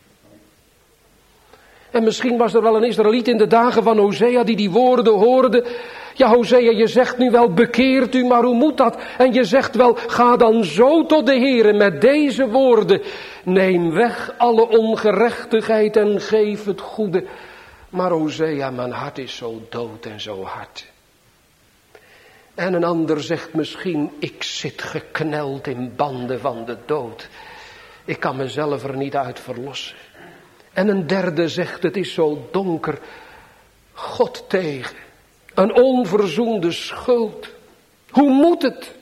En misschien was er wel een Israëliet in de dagen van Hosea die woorden hoorde. Ja, Hosea, je zegt nu wel bekeert u, maar hoe moet dat? En je zegt wel, ga dan zo tot de Heere met deze woorden. Neem weg alle ongerechtigheid en geef het goede. Maar Hosea, mijn hart is zo dood en zo hard. En een ander zegt misschien, ik zit gekneld in banden van de dood. Ik kan mezelf er niet uit verlossen. En een derde zegt, het is zo donker. God tegen. Een onverzoende schuld. Hoe moet het?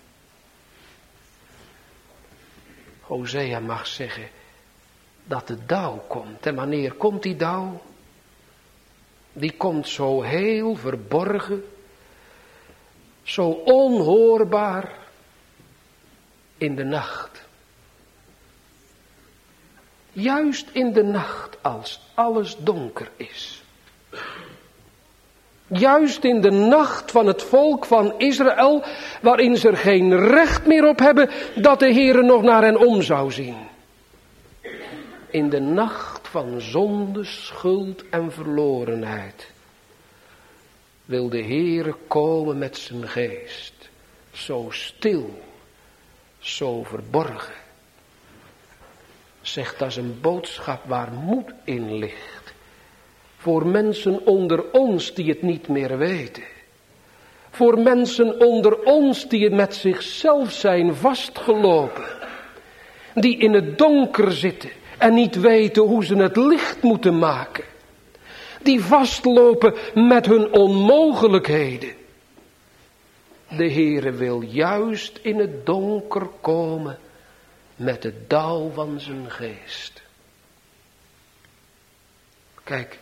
Hosea mag zeggen dat de dauw komt. En wanneer komt die dauw? Die komt zo heel verborgen. Zo onhoorbaar in de nacht. Juist in de nacht als alles donker is. Juist in de nacht van het volk van Israël, waarin ze er geen recht meer op hebben dat de Heere nog naar hen om zou zien. In de nacht van zonde, schuld en verlorenheid wil de Heere komen met zijn geest. Zo stil, zo verborgen. Zegt, dat is een boodschap waar moed in ligt. Voor mensen onder ons die het niet meer weten. Voor mensen onder ons die het met zichzelf zijn vastgelopen. Die in het donker zitten en niet weten hoe ze het licht moeten maken. Die vastlopen met hun onmogelijkheden. De Heere wil juist in het donker komen met de dauw van zijn geest. Kijk,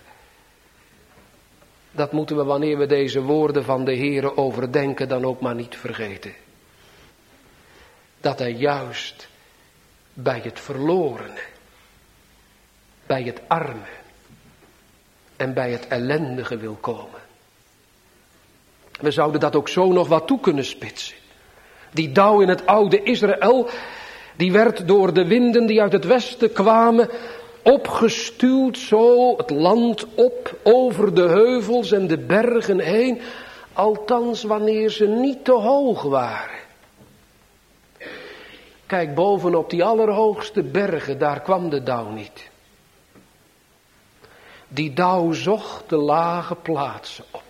dat moeten we wanneer we deze woorden van de Heere overdenken dan ook maar niet vergeten. Dat hij juist bij het verlorene, bij het arme en bij het ellendige wil komen. We zouden dat ook zo nog wat toe kunnen spitsen. Die dauw in het oude Israël, die werd door de winden die uit het westen kwamen opgestuwd zo het land op, over de heuvels en de bergen heen, althans wanneer ze niet te hoog waren. Kijk, bovenop die allerhoogste bergen, daar kwam de dauw niet. Die dauw zocht de lage plaatsen op.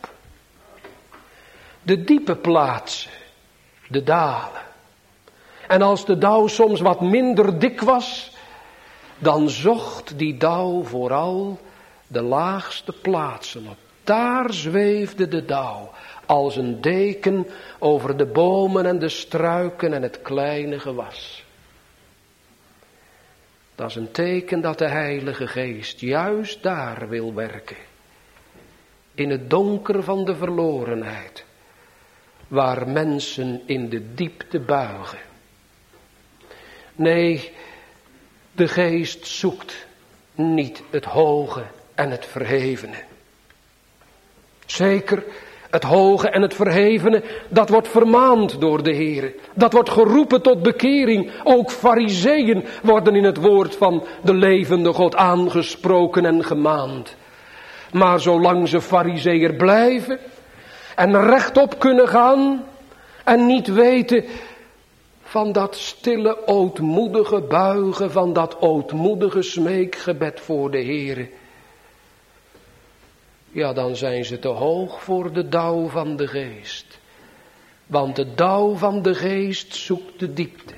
De diepe plaatsen, de dalen. En als de dauw soms wat minder dik was, dan zocht die dauw vooral de laagste plaatsen op. Daar zweefde de dauw als een deken over de bomen en de struiken en het kleine gewas. Dat is een teken dat de Heilige Geest juist daar wil werken. In het donker van de verlorenheid, waar mensen in de diepte buigen. Nee, de Geest zoekt niet het hoge en het verhevene. Zeker, het hoge en het verhevene, dat wordt vermaand door de Heere. Dat wordt geroepen tot bekering. Ook Farizeeën worden in het woord van de levende God aangesproken en gemaand. Maar zolang ze Farizeeër blijven en rechtop kunnen gaan en niet weten van dat stille ootmoedige buigen, van dat ootmoedige smeekgebed voor de Heere, ja, dan zijn ze te hoog voor de dauw van de Geest. Want de dauw van de Geest zoekt de diepte.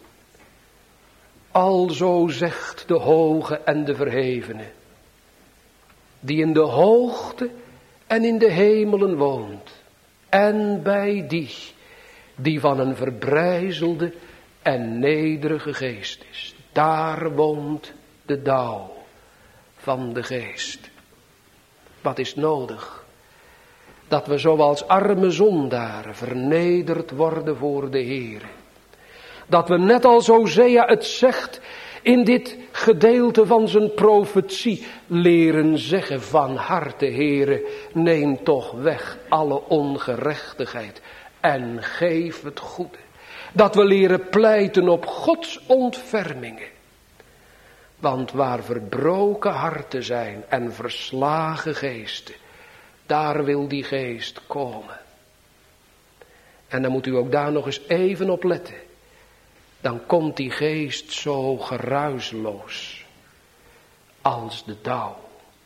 Alzo zegt de hoge en de verhevene, die in de hoogte en in de hemelen woont, en bij die van een verbrijzelde en nederige geest is. Daar woont de dauw van de Geest. Wat is nodig? Dat we zoals arme zondaren vernederd worden voor de Heere. Dat we net als Hosea het zegt in dit gedeelte van zijn profetie, leren zeggen van harte, Heere, neem toch weg alle ongerechtigheid en geef het goede. Dat we leren pleiten op Gods ontfermingen. Want waar verbroken harten zijn en verslagen geesten, daar wil die geest komen. En dan moet u ook daar nog eens even op letten. Dan komt die geest zo geruisloos als de dauw.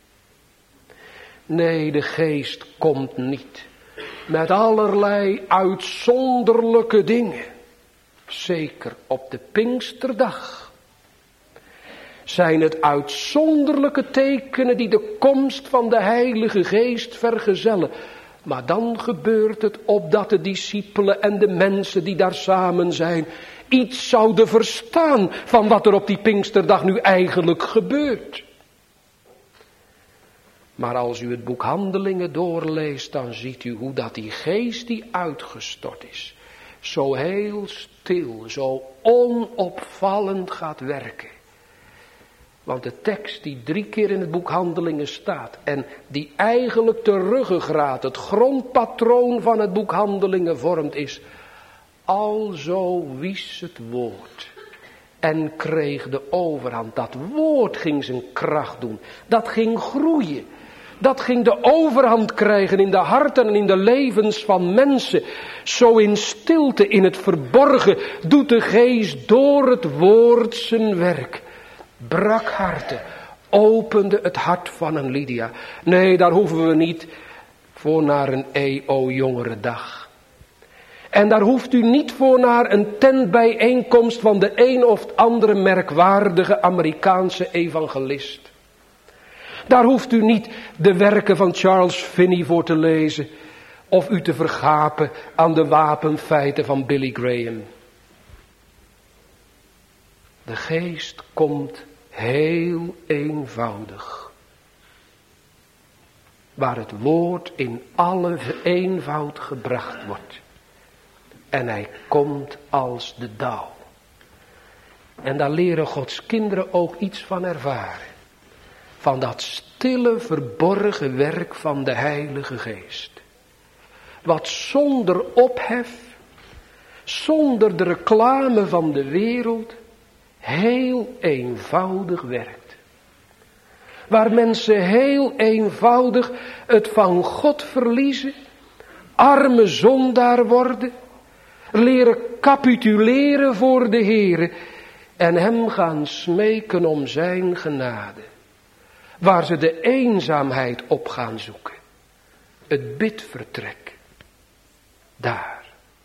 Nee, de geest komt niet met allerlei uitzonderlijke dingen. Zeker op de Pinksterdag zijn het uitzonderlijke tekenen die de komst van de Heilige Geest vergezellen. Maar dan gebeurt het opdat de discipelen en de mensen die daar samen zijn iets zouden verstaan van wat er op die Pinksterdag nu eigenlijk gebeurt. Maar als u het boek Handelingen doorleest, dan ziet u hoe dat die geest die uitgestort is, zo heel stil, zo onopvallend gaat werken. Want de tekst die 3 keer in het boek Handelingen staat en die eigenlijk de ruggengraat, het grondpatroon van het boek Handelingen vormt, is: alzo wies het woord en kreeg de overhand. Dat woord ging zijn kracht doen, dat ging groeien. Dat ging de overhand krijgen in de harten en in de levens van mensen. Zo in stilte, in het verborgen, doet de geest door het woord zijn werk. Brak harten, opende het hart van een Lydia. Nee, daar hoeven we niet voor naar een EO-jongere dag. En daar hoeft u niet voor naar een tentbijeenkomst van de een of andere merkwaardige Amerikaanse evangelist. Daar hoeft u niet de werken van Charles Finney voor te lezen of u te vergapen aan de wapenfeiten van Billy Graham. De geest komt heel eenvoudig. Waar het woord in alle eenvoud gebracht wordt. En hij komt als de dauw. En daar leren Gods kinderen ook iets van ervaren. Van dat stille verborgen werk van de Heilige Geest. Wat zonder ophef, zonder de reclame van de wereld, heel eenvoudig werkt. Waar mensen heel eenvoudig het van God verliezen, arme zondaar worden, leren capituleren voor de Heere en hem gaan smeken om zijn genade. Waar ze de eenzaamheid op gaan zoeken. Het bidvertrek. Daar.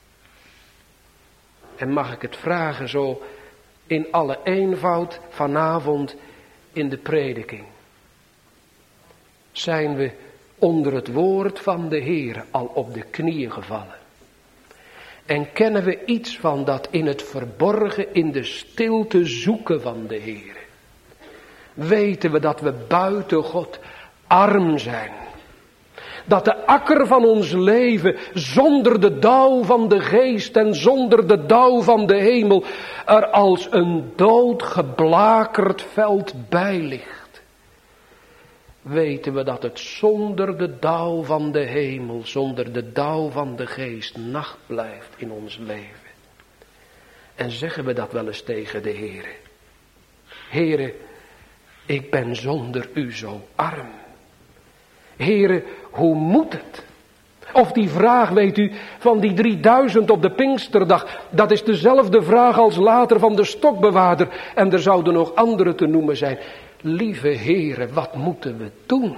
En mag ik het vragen zo in alle eenvoud vanavond in de prediking. zijn we onder het woord van de Heer al op de knieën gevallen. En kennen we iets van dat in het verborgen, in de stilte zoeken van de Heer. Weten we dat we buiten God arm zijn. Dat de akker van ons leven zonder de dauw van de geest en zonder de dauw van de hemel er als een doodgeblakerd veld bij ligt. Weten we dat het zonder de dauw van de hemel, zonder de dauw van de geest nacht blijft in ons leven. En zeggen we dat wel eens tegen de Heere. Heere, ik ben zonder u zo arm. Heere, hoe moet het? Of die vraag, weet u, van die 3000 op de Pinksterdag. Dat is dezelfde vraag als later van de stokbewaarder. En er zouden nog andere te noemen zijn. Lieve Heere, wat moeten we doen?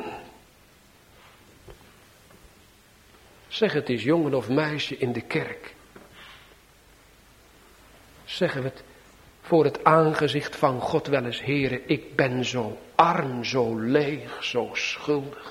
Zeg het eens, jongen of meisje in de kerk. Zeggen we het voor het aangezicht van God wel eens. Heere, ik ben zo arm, zo leeg, zo schuldig.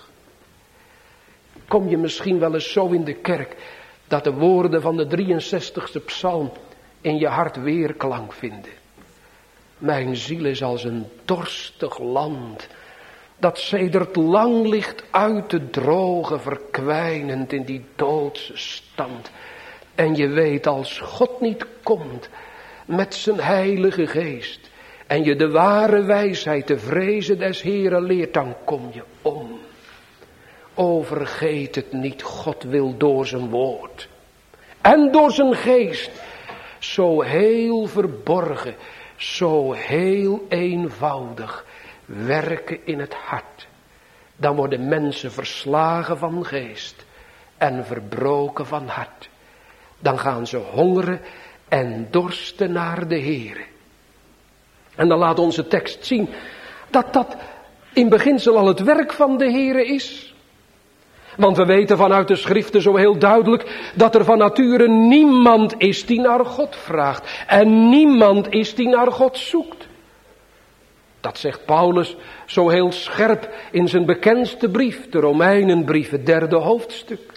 Kom je misschien wel eens zo in de kerk dat de woorden van de 63ste psalm in je hart weerklank vinden. Mijn ziel is als een dorstig land dat sedert lang ligt uit te drogen, verkwijnend in die doodse stand. En je weet, als God niet komt met zijn heilige geest en je de ware wijsheid te vrezen des Heren leert, dan kom je om. O, vergeet het niet, God wil door zijn woord en door zijn geest zo heel verborgen, zo heel eenvoudig werken in het hart. Dan worden mensen verslagen van geest en verbroken van hart. Dan gaan ze hongeren en dorsten naar de Heere. En dan laat onze tekst zien dat dat in beginsel al het werk van de Heere is. Want we weten vanuit de schriften zo heel duidelijk dat er van nature niemand is die naar God vraagt. En niemand is die naar God zoekt. Dat zegt Paulus zo heel scherp in zijn bekendste brief, de Romeinenbrief, het 3e hoofdstuk.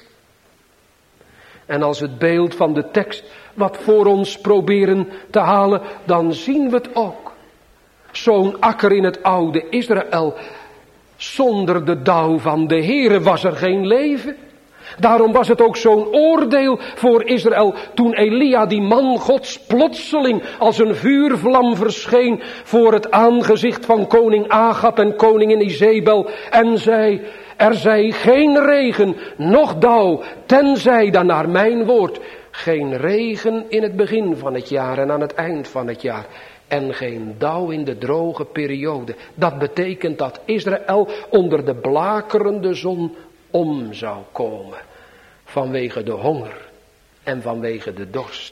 En als we het beeld van de tekst wat voor ons proberen te halen, dan zien we het ook. Zo'n akker in het oude Israël. Zonder de dauw van de Heere was er geen leven. Daarom was het ook zo'n oordeel voor Israël toen Elia, die man Gods, plotseling als een vuurvlam verscheen voor het aangezicht van koning Agab en koningin Izebel en zei, er zij geen regen, noch dauw, tenzij dan naar mijn woord. Geen regen in het begin van het jaar en aan het eind van het jaar. En geen dauw in de droge periode. Dat betekent dat Israël onder de blakerende zon om zou komen. Vanwege de honger en vanwege de dorst.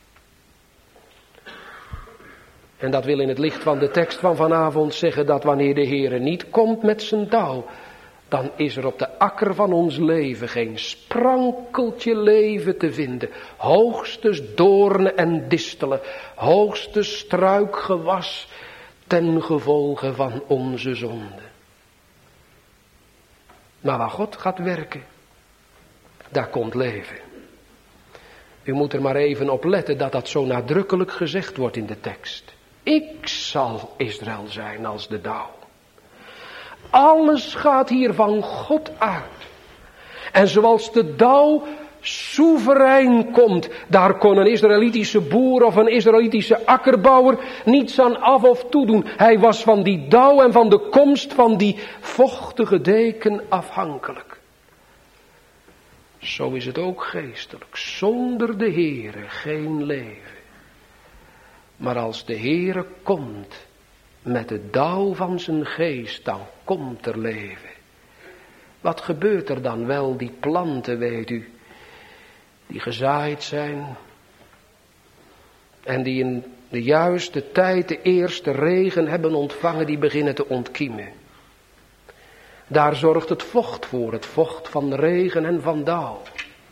En dat wil in het licht van de tekst van vanavond zeggen dat wanneer de Heere niet komt met zijn dauw, dan is er op de akker van ons leven geen sprankeltje leven te vinden. Hoogstens doornen en distelen, hoogstens struikgewas ten gevolge van onze zonde. Maar waar God gaat werken, daar komt leven. U moet er maar even op letten dat dat zo nadrukkelijk gezegd wordt in de tekst. Ik zal Israël zijn als de dauw. Alles gaat hier van God uit. En zoals de dauw soeverein komt, daar kon een Israëlitische boer of een Israëlitische akkerbouwer niets aan af of toedoen. Hij was van die dauw en van de komst van die vochtige deken afhankelijk. Zo is het ook geestelijk. Zonder de Heere geen leven. Maar als de Heere komt met de dauw van zijn geest, dan komt er leven. Wat gebeurt er dan wel? Die planten, weet u, die gezaaid zijn en die in de juiste tijd de eerste regen hebben ontvangen, die beginnen te ontkiemen. Daar zorgt het vocht voor, het vocht van regen en van dauw.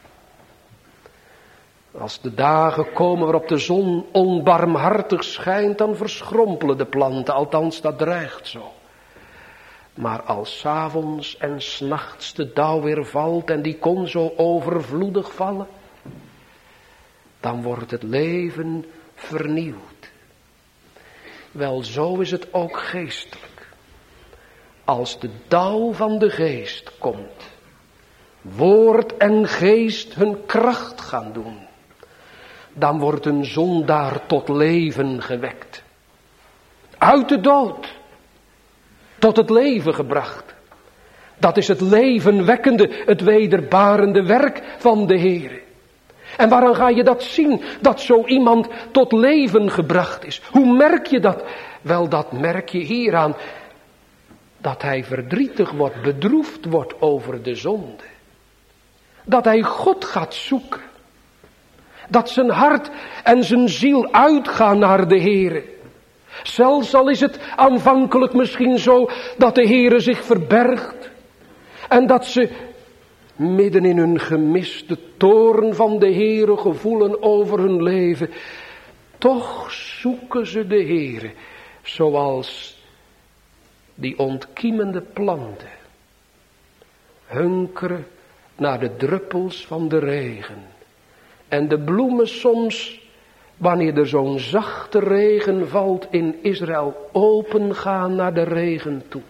Als de dagen komen waarop de zon onbarmhartig schijnt, dan verschrompelen de planten, althans dat dreigt zo. Maar als 's avonds en 's nachts de dauw weer valt en die kon zo overvloedig vallen, dan wordt het leven vernieuwd. Wel, zo is het ook geestelijk. Als de dauw van de geest komt, woord en geest hun kracht gaan doen, dan wordt een zondaar tot leven gewekt. Uit de dood tot het leven gebracht. Dat is het levenwekkende, het wederbarende werk van de Heere. En waaraan ga je dat zien, dat zo iemand tot leven gebracht is? Hoe merk je dat? Wel, dat merk je hieraan, dat hij verdrietig wordt, bedroefd wordt over de zonde. Dat hij God gaat zoeken. Dat zijn hart en zijn ziel uitgaan naar de Heere. Zelfs al is het aanvankelijk misschien zo dat de Heere zich verbergt. En dat ze midden in hun gemis de toorn van de Heere gevoelen over hun leven. Toch zoeken ze de Heere, zoals die ontkiemende planten hunkeren naar de druppels van de regen. En de bloemen soms, wanneer er zo'n zachte regen valt in Israël, opengaan naar de regen toe.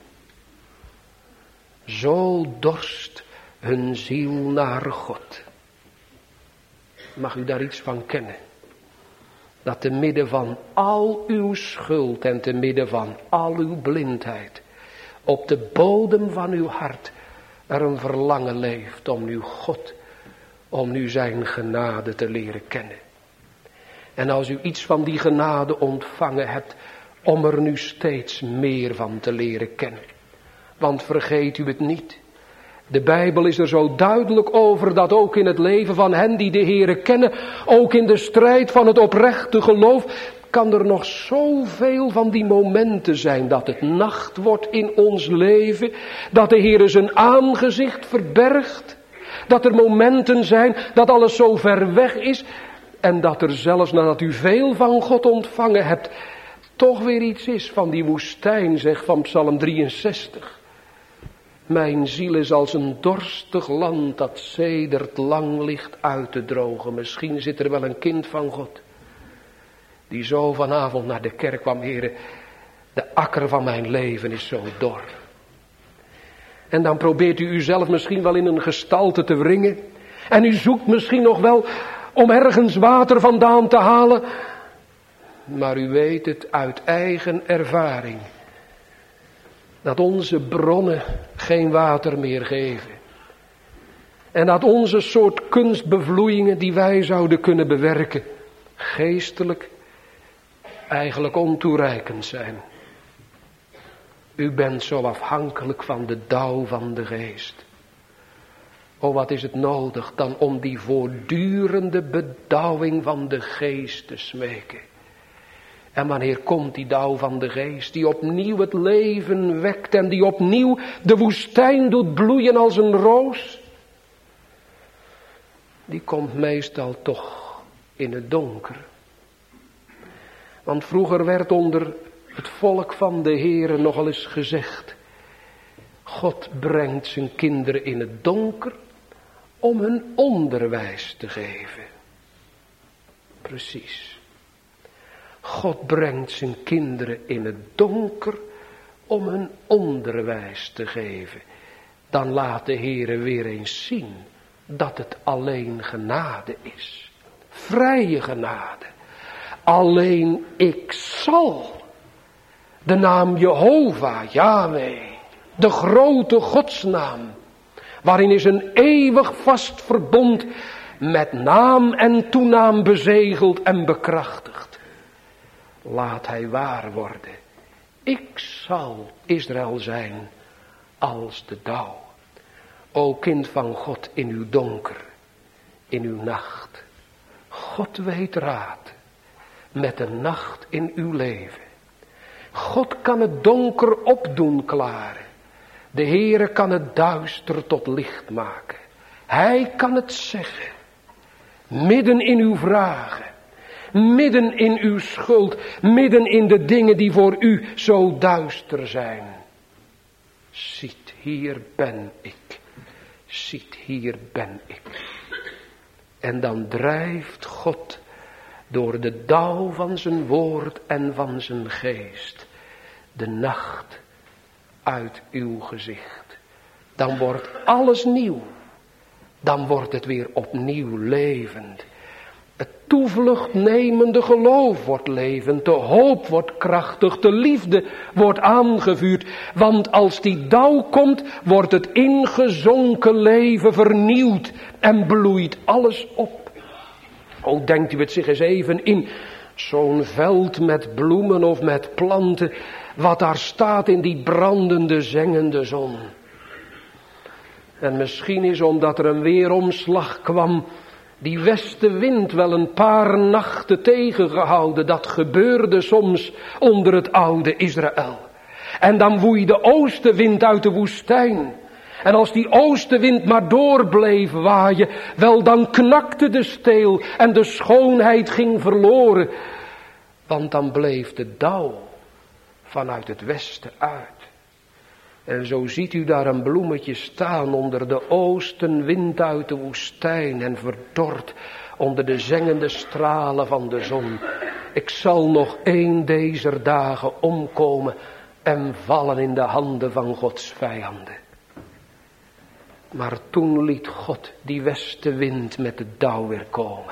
Zo dorst hun ziel naar God. Mag u daar iets van kennen? Dat te midden van al uw schuld en te midden van al uw blindheid, op de bodem van uw hart er een verlangen leeft om uw God, om nu zijn genade te leren kennen. En als u iets van die genade ontvangen hebt, om er nu steeds meer van te leren kennen. Want vergeet u het niet. De Bijbel is er zo duidelijk over dat ook in het leven van hen die de Heere kennen, ook in de strijd van het oprechte geloof, kan er nog zoveel van die momenten zijn dat het nacht wordt in ons leven, dat de Heere zijn aangezicht verbergt, dat er momenten zijn dat alles zo ver weg is en dat er zelfs nadat u veel van God ontvangen hebt, toch weer iets is van die woestijn, zegt van Psalm 63. Mijn ziel is als een dorstig land dat sedert lang ligt uit te drogen. Misschien zit er wel een kind van God die zo vanavond naar de kerk kwam. Heere, de akker van mijn leven is zo dor. En dan probeert u uzelf misschien wel in een gestalte te wringen. En u zoekt misschien nog wel om ergens water vandaan te halen. Maar u weet het uit eigen ervaring, dat onze bronnen geen water meer geven. En dat onze soort kunstbevloeiingen die wij zouden kunnen bewerken, geestelijk eigenlijk ontoereikend zijn. U bent zo afhankelijk van de dauw van de geest. O, wat is het nodig dan om die voortdurende bedauwing van de geest te smeken. En wanneer komt die dauw van de geest, die opnieuw het leven wekt en die opnieuw de woestijn doet bloeien als een roos? Die komt meestal toch in het donker. Want vroeger werd onder het volk van de Heere nogal eens gezegd, God brengt zijn kinderen in het donker om hun onderwijs te geven. Precies. God brengt zijn kinderen in het donker om hun onderwijs te geven. Dan laat de Heere weer eens zien dat het alleen genade is. Vrije genade. Alleen ik zal de naam Jehovah, Yahweh, de grote godsnaam, waarin is een eeuwig vast verbond met naam en toenaam bezegeld en bekrachtigd. Laat hij waar worden. Ik zal Israël zijn als de dauw. O kind van God in uw donker, in uw nacht. God weet raad met de nacht in uw leven. God kan het donker opdoen klaren. De Heere kan het duister tot licht maken. Hij kan het zeggen. Midden in uw vragen. Midden in uw schuld. Midden in de dingen die voor u zo duister zijn. Ziet, hier ben ik. Ziet, hier ben ik. En dan drijft God door de dauw van zijn woord en van zijn geest de nacht uit uw gezicht. Dan wordt alles nieuw. Dan wordt het weer opnieuw levend. Het toevlucht nemende geloof wordt levend. De hoop wordt krachtig. De liefde wordt aangevuurd. Want als die dauw komt, wordt het ingezonken leven vernieuwd. En bloeit alles op. O, denkt u het zich eens even in. Zo'n veld met bloemen of met planten. Wat daar staat in die brandende, zengende zon. En misschien is omdat er een weeromslag kwam, die westenwind wel een paar nachten tegengehouden. Dat gebeurde soms onder het oude Israël. En dan woei de oostenwind uit de woestijn. En als die oostenwind maar door bleef waaien, wel dan knakte de steel en de schoonheid ging verloren. Want dan bleef de dauw vanuit het westen uit. En zo ziet u daar een bloemetje staan onder de oostenwind uit de woestijn en verdord onder de zengende stralen van de zon. Ik zal nog één dezer dagen omkomen en vallen in de handen van Gods vijanden. Maar toen liet God die westenwind met de dauw weer komen.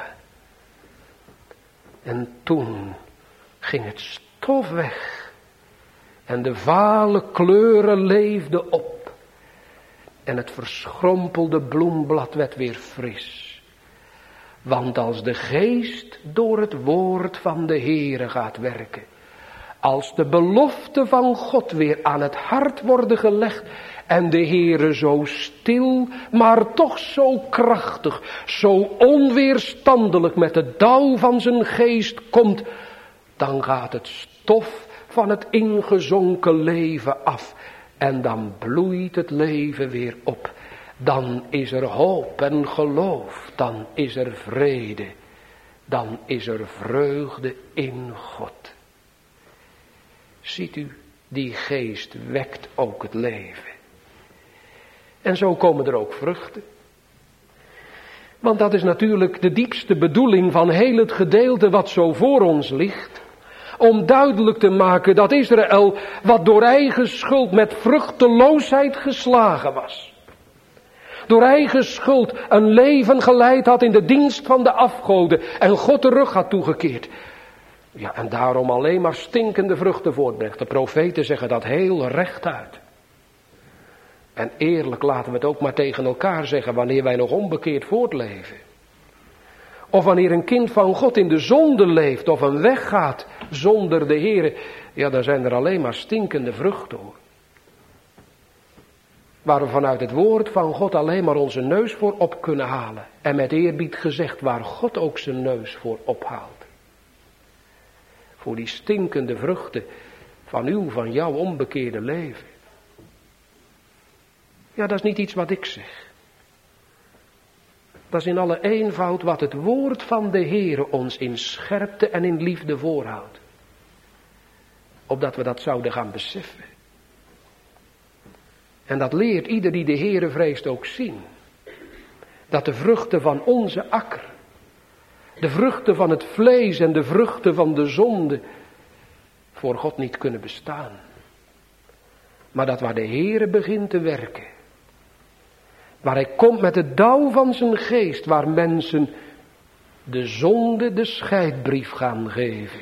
En toen ging het stof weg. En de vale kleuren leefden op. En het verschrompelde bloemblad werd weer fris. Want als de geest door het woord van de Heere gaat werken. Als de beloften van God weer aan het hart worden gelegd. En de Heere zo stil, maar toch zo krachtig, zo onweerstandelijk met de dauw van zijn geest komt. Dan gaat het stof van het ingezonken leven af. En dan bloeit het leven weer op. Dan is er hoop en geloof. Dan is er vrede. Dan is er vreugde in God. Ziet u, die geest wekt ook het leven. En zo komen er ook vruchten. Want dat is natuurlijk de diepste bedoeling van heel het gedeelte wat zo voor ons ligt. Om duidelijk te maken dat Israël, wat door eigen schuld met vruchteloosheid geslagen was. Door eigen schuld een leven geleid had in de dienst van de afgoden. En God de rug had toegekeerd. Ja, en daarom alleen maar stinkende vruchten voortbrengt. De profeten zeggen dat heel rechtuit. En eerlijk laten we het ook maar tegen elkaar zeggen wanneer wij nog onbekeerd voortleven. Of wanneer een kind van God in de zonde leeft of een weg gaat zonder de Heere. Ja, dan zijn er alleen maar stinkende vruchten hoor. Waar we vanuit het woord van God alleen maar onze neus voor op kunnen halen. En met eerbied gezegd waar God ook zijn neus voor ophaalt. Voor die stinkende vruchten van jouw onbekeerde leven. Ja, dat is niet iets wat ik zeg. Dat is in alle eenvoud wat het woord van de Heere ons in scherpte en in liefde voorhoudt. Opdat we dat zouden gaan beseffen. En dat leert ieder die de Heere vreest ook zien. Dat de vruchten van onze akker, de vruchten van het vlees en de vruchten van de zonde voor God niet kunnen bestaan. Maar dat waar de Heere begint te werken, waar hij komt met de dauw van zijn geest, waar mensen de zonde de scheidbrief gaan geven.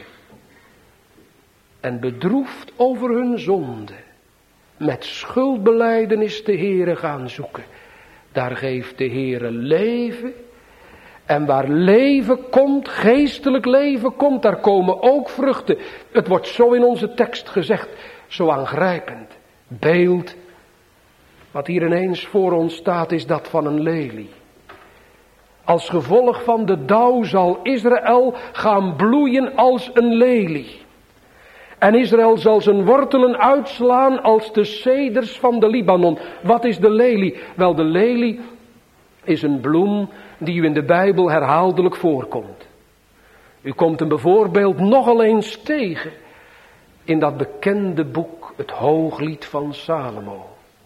En bedroefd over hun zonde, met schuldbelijdenis de Heere gaan zoeken. Daar geeft de Heere leven. En waar leven komt, geestelijk leven komt, daar komen ook vruchten. Het wordt zo in onze tekst gezegd, zo aangrijpend. Beeld, wat hier ineens voor ons staat, is dat van een lelie. Als gevolg van de dauw zal Israël gaan bloeien als een lelie. En Israël zal zijn wortelen uitslaan als de ceders van de Libanon. Wat is de lelie? Wel, de lelie is een bloem die u in de Bijbel herhaaldelijk voorkomt. U komt hem bijvoorbeeld nogal eens tegen in dat bekende boek, het Hooglied van Salomo.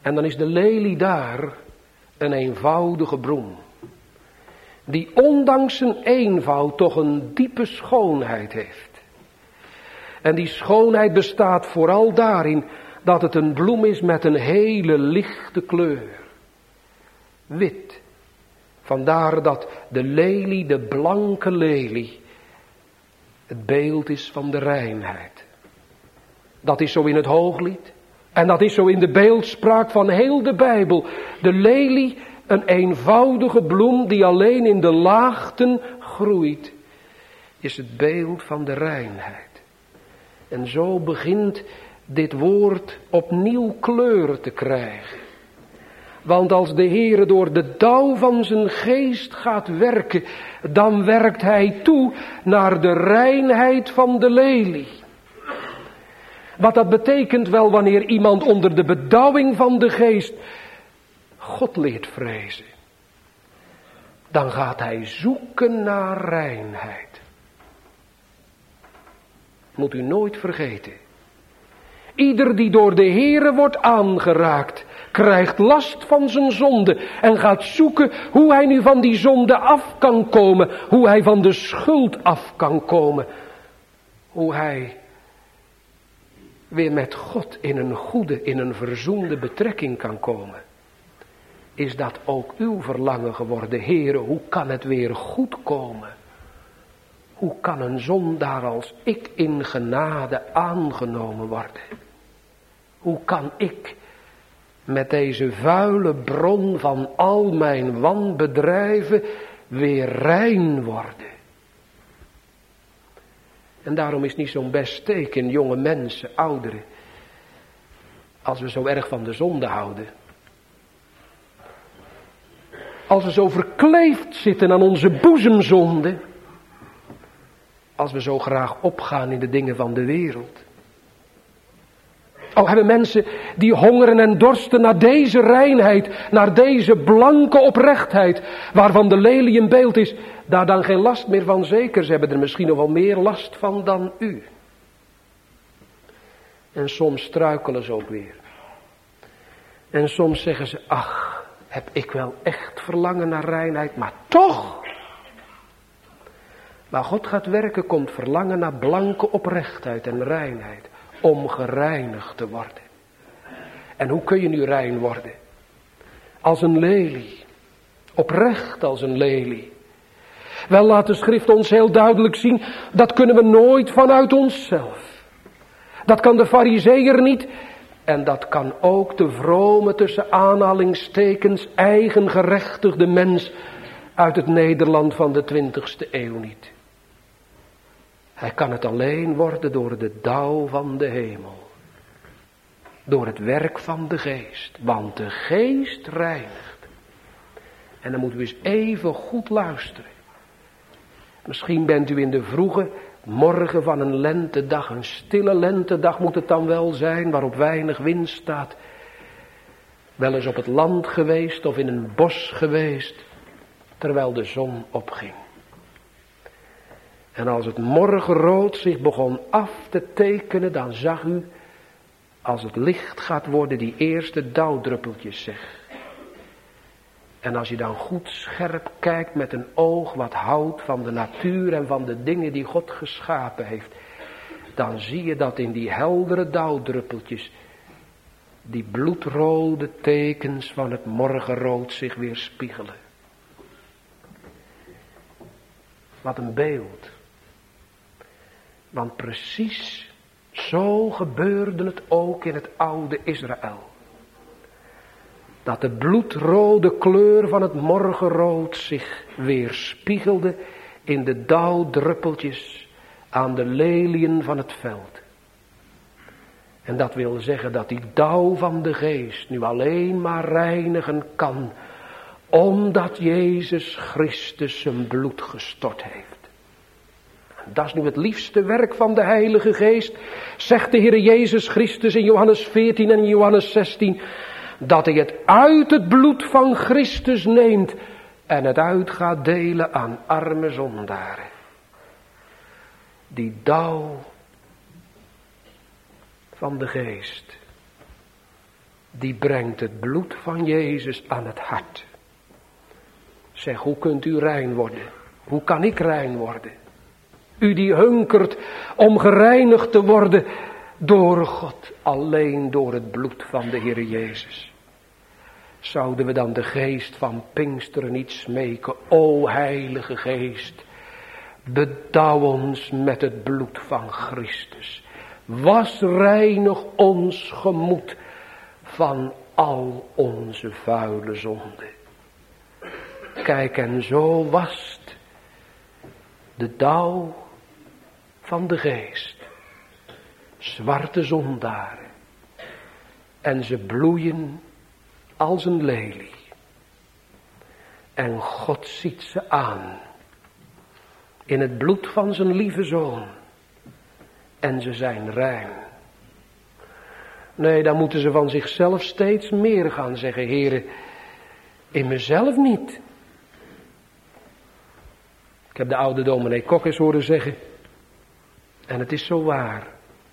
En dan is de lelie daar een eenvoudige bloem. Die ondanks zijn eenvoud toch een diepe schoonheid heeft. En die schoonheid bestaat vooral daarin dat het een bloem is met een hele lichte kleur. Wit. Vandaar dat de lelie, de blanke lelie, het beeld is van de reinheid. Dat is zo in het Hooglied. En dat is zo in de beeldspraak van heel de Bijbel. De lelie, een eenvoudige bloem die alleen in de laagten groeit, is het beeld van de reinheid. En zo begint dit woord opnieuw kleur te krijgen. Want als de Heere door de dauw van zijn geest gaat werken, dan werkt hij toe naar de reinheid van de lelie. Wat dat betekent wel wanneer iemand onder de bedauwing van de geest God leert vrezen. Dan gaat hij zoeken naar reinheid. Moet u nooit vergeten. Ieder die door de Heere wordt aangeraakt, krijgt last van zijn zonde en gaat zoeken hoe hij nu van die zonde af kan komen. Hoe hij van de schuld af kan komen. Hoe hij weer met God in een goede, in een verzoende betrekking kan komen. Is dat ook uw verlangen geworden? Heere, hoe kan het weer goed komen? Hoe kan een zondaar als ik in genade aangenomen worden? Hoe kan ik met deze vuile bron van al mijn wanbedrijven weer rein worden? En daarom is het niet zo'n best teken, jonge mensen, ouderen, als we zo erg van de zonde houden. Als we zo verkleefd zitten aan onze boezemzonde. Als we zo graag opgaan in de dingen van de wereld. Oh, hebben mensen die hongeren en dorsten naar deze reinheid, naar deze blanke oprechtheid, waarvan de lelie een beeld is, daar dan geen last meer van? Zeker, ze hebben er misschien nog wel meer last van dan u. En soms struikelen ze ook weer. En soms zeggen ze, ach, heb ik wel echt verlangen naar reinheid, maar toch. Waar God gaat werken, komt verlangen naar blanke oprechtheid en reinheid. Om gereinigd te worden. En hoe kun je nu rein worden? Als een lelie. Oprecht als een lelie. Wel, laat de schrift ons heel duidelijk zien, dat kunnen we nooit vanuit onszelf. Dat kan de farizeeër niet. En dat kan ook de vrome, tussen aanhalingstekens, eigengerechtigde mens uit het Nederland van de 20e eeuw niet. Hij kan het alleen worden door de dauw van de hemel. Door het werk van de geest. Want de geest reinigt. En dan moeten we eens even goed luisteren. Misschien bent u in de vroege morgen van een lentedag, een stille lentedag moet het dan wel zijn, waarop weinig wind staat. Wel eens op het land geweest of in een bos geweest, terwijl de zon opging. En als het morgenrood zich begon af te tekenen, dan zag u, als het licht gaat worden, die eerste dauwdruppeltjes, zeg. En als je dan goed scherp kijkt met een oog wat houdt van de natuur en van de dingen die God geschapen heeft, dan zie je dat in die heldere dauwdruppeltjes die bloedrode tekens van het morgenrood zich weer spiegelen. Wat een beeld. Want precies zo gebeurde het ook in het oude Israël. Dat de bloedrode kleur van het morgenrood zich weer spiegelde in de dauwdruppeltjes aan de leliën van het veld. En dat wil zeggen dat die dauw van de geest nu alleen maar reinigen kan, omdat Jezus Christus zijn bloed gestort heeft. Dat is nu het liefste werk van de Heilige Geest, zegt de Heer Jezus Christus in Johannes 14 en Johannes 16, dat hij het uit het bloed van Christus neemt en het uit gaat delen aan arme zondaren. Die dauw van de Geest. die brengt het bloed van Jezus aan het hart. Zeg, hoe kunt u rein worden? Hoe kan ik rein worden? U die hunkert om gereinigd te worden door God, alleen door het bloed van de Heer Jezus. Zouden we dan de geest van Pinksteren niet smeken? O Heilige Geest, bedauw ons met het bloed van Christus. Was reinig ons gemoed van al onze vuile zonden. Kijk, en zo wast de dauw van de geest zwarte zondaren. En ze bloeien als een lelie. En God ziet ze aan in het bloed van zijn lieve zoon. En ze zijn rein. Nee, dan moeten ze van zichzelf steeds meer gaan zeggen. Heere, in mezelf niet. Ik heb de oude dominee Kok eens horen zeggen. En het is zo waar.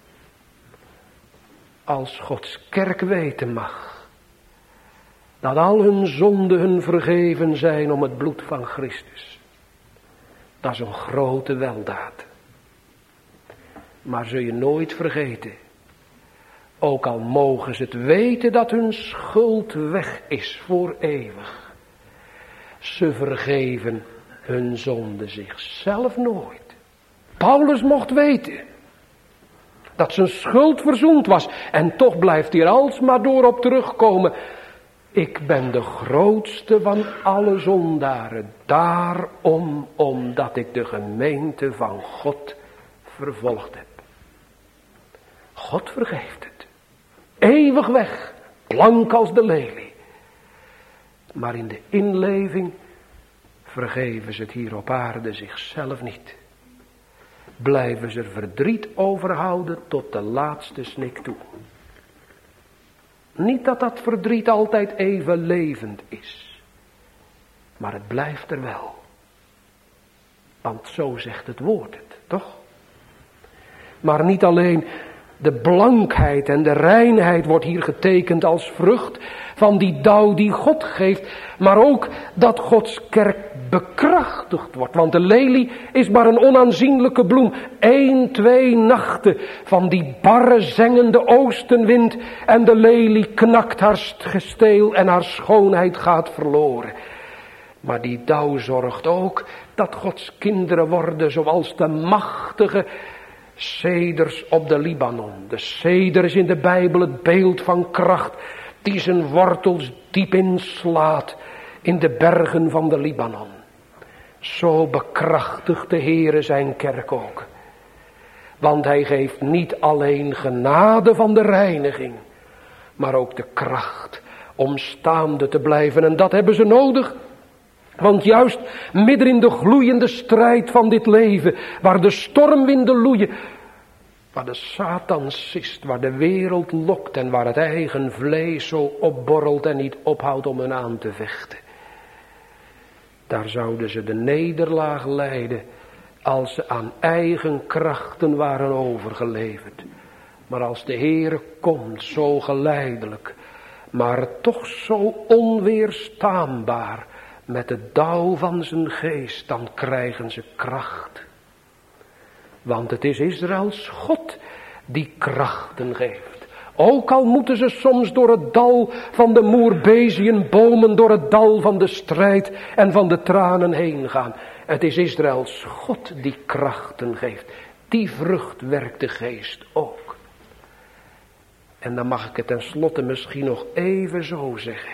Als Gods kerk weten mag. Dat al hun zonden hun vergeven zijn om het bloed van Christus. Dat is een grote weldaad. Maar zul je nooit vergeten. Ook al mogen ze het weten dat hun schuld weg is voor eeuwig. Ze vergeven hun zonde zichzelf nooit. Paulus mocht weten dat zijn schuld verzoend was. En toch blijft hij er alsmaar door op terugkomen. Ik ben de grootste van alle zondaren. Daarom, omdat ik de gemeente van God vervolgd heb. God vergeeft het. Eeuwig weg. Blank als de lelie. Maar in de inleving vergeven ze het hier op aarde zichzelf niet. Blijven ze er verdriet overhouden tot de laatste snik toe. Niet dat dat verdriet altijd even levend is. Maar het blijft er wel. Want zo zegt het woord het, toch? Maar niet alleen de blankheid en de reinheid wordt hier getekend als vrucht van die dauw die God geeft. Maar ook dat Gods kerk bekrachtigd wordt. Want de lelie is maar een onaanzienlijke bloem. 1, 2 nachten van die barre zengende oostenwind. En de lelie knakt haar gesteel en haar schoonheid gaat verloren. Maar die dauw zorgt ook dat Gods kinderen worden zoals de machtige ceders op de Libanon. De ceder is in de Bijbel het beeld van kracht die zijn wortels diep inslaat in de bergen van de Libanon. Zo bekrachtigt de Heere zijn kerk ook. Want hij geeft niet alleen genade van de reiniging, maar ook de kracht om staande te blijven. En dat hebben ze nodig. Want juist midden in de gloeiende strijd van dit leven, waar de stormwinden loeien, waar de Satan sist, waar de wereld lokt en waar het eigen vlees zo opborrelt en niet ophoudt om hen aan te vechten. Daar zouden ze de nederlaag lijden als ze aan eigen krachten waren overgeleverd. Maar als de Heere komt, zo geleidelijk, maar toch zo onweerstaanbaar, met de dauw van zijn geest, dan krijgen ze kracht. Want het is Israëls God die krachten geeft. Ook al moeten ze soms door het dal van de moerbeziënbomen, door het dal van de strijd en van de tranen heen gaan. Het is Israëls God die krachten geeft. Die vrucht werkt de geest ook. En dan mag ik het tenslotte misschien nog even zo zeggen.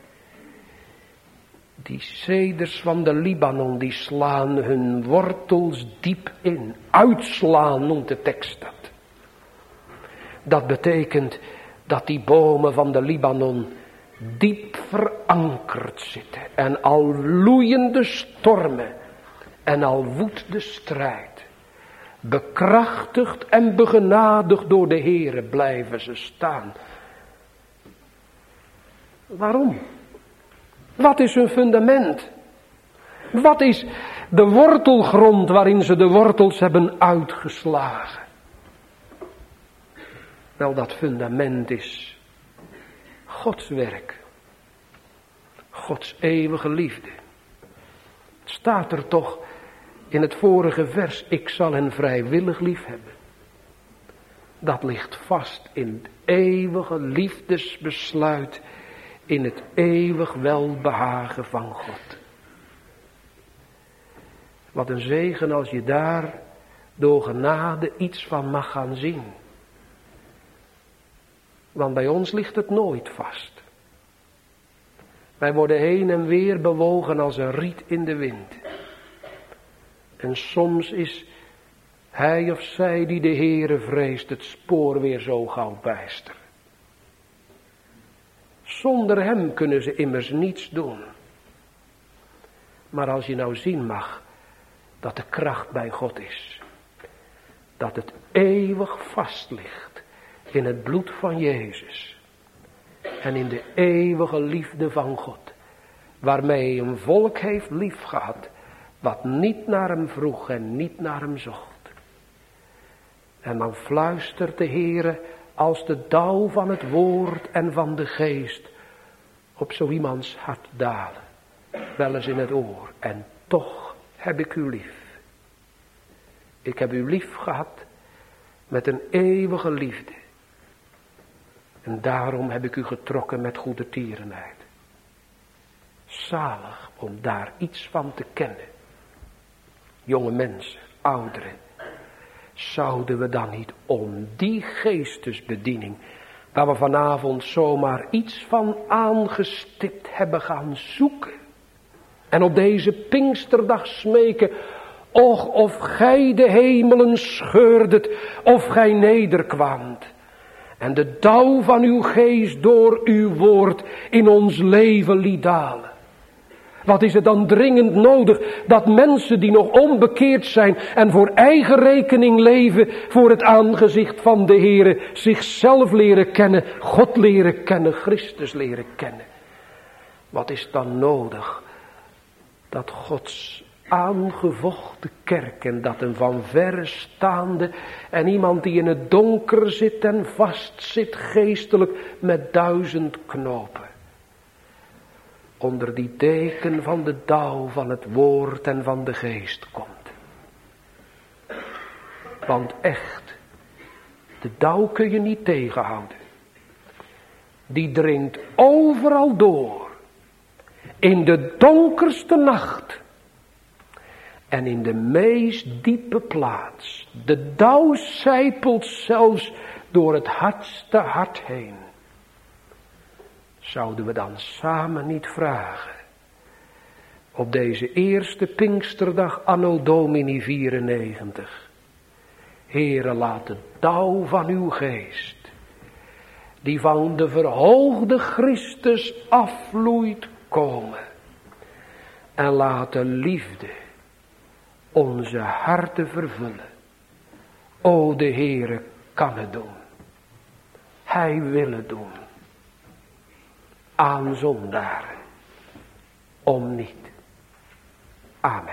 Die ceders van de Libanon, die slaan hun wortels diep in. Uitslaan noemt de tekst dat. Dat betekent dat die bomen van de Libanon diep verankerd zitten. En al loeien de stormen en al woedt de strijd. Bekrachtigd en begenadigd door de Heere blijven ze staan. Waarom? Wat is hun fundament? Wat is de wortelgrond waarin ze de wortels hebben uitgeslagen? Wel, dat fundament is Gods werk. Gods eeuwige liefde. Het staat er toch in het vorige vers, ik zal hen vrijwillig lief hebben. Dat ligt vast in het eeuwige liefdesbesluit, in het eeuwig welbehagen van God. Wat een zegen als je daar door genade iets van mag gaan zien. Want bij ons ligt het nooit vast. Wij worden heen en weer bewogen als een riet in de wind. En soms is hij of zij die de Heere vreest het spoor weer zo gauw bijster. Zonder hem kunnen ze immers niets doen. Maar als je nou zien mag dat de kracht bij God is. Dat het eeuwig vast ligt in het bloed van Jezus. En in de eeuwige liefde van God. Waarmee hij een volk heeft lief gehad. Wat niet naar hem vroeg en niet naar hem zocht. En dan fluistert de Heere als de dauw van het woord en van de geest. Op zo iemands hart dalen. Wel eens in het oor. En toch heb ik u lief. Ik heb u lief gehad met een eeuwige liefde. En daarom heb ik u getrokken met goede tierenheid. Zalig om daar iets van te kennen. Jonge mensen, ouderen. Zouden we dan niet om die geestesbediening, waar we vanavond zomaar iets van aangestipt hebben gaan zoeken. En op deze Pinksterdag smeken. Och, of gij de hemelen scheurdet, of gij nederkwaamt. En de dauw van uw geest door uw woord in ons leven liet dalen. Wat is het dan dringend nodig dat mensen die nog onbekeerd zijn en voor eigen rekening leven voor het aangezicht van de Heere zichzelf leren kennen, God leren kennen, Christus leren kennen. Wat is dan nodig dat Gods aangevochten kerk en dat een van verre staande en iemand die in het donker zit en vast zit geestelijk met 1000 knopen. Onder die deken van de dauw van het woord en van de geest komt. Want echt, de dauw kun je niet tegenhouden. Die dringt overal door. In de donkerste nacht. En in de meest diepe plaats. De dauw sijpelt zelfs door het hardste hart heen. Zouden we dan samen niet vragen. Op deze eerste Pinksterdag anno Domini 94. Heere, laat de dauw van uw geest. Die van de verhoogde Christus afvloeit komen. En laat de liefde onze harten vervullen. O, de Heere kan het doen. Hij wil het doen. Aan zondaren. Om niet. Amen.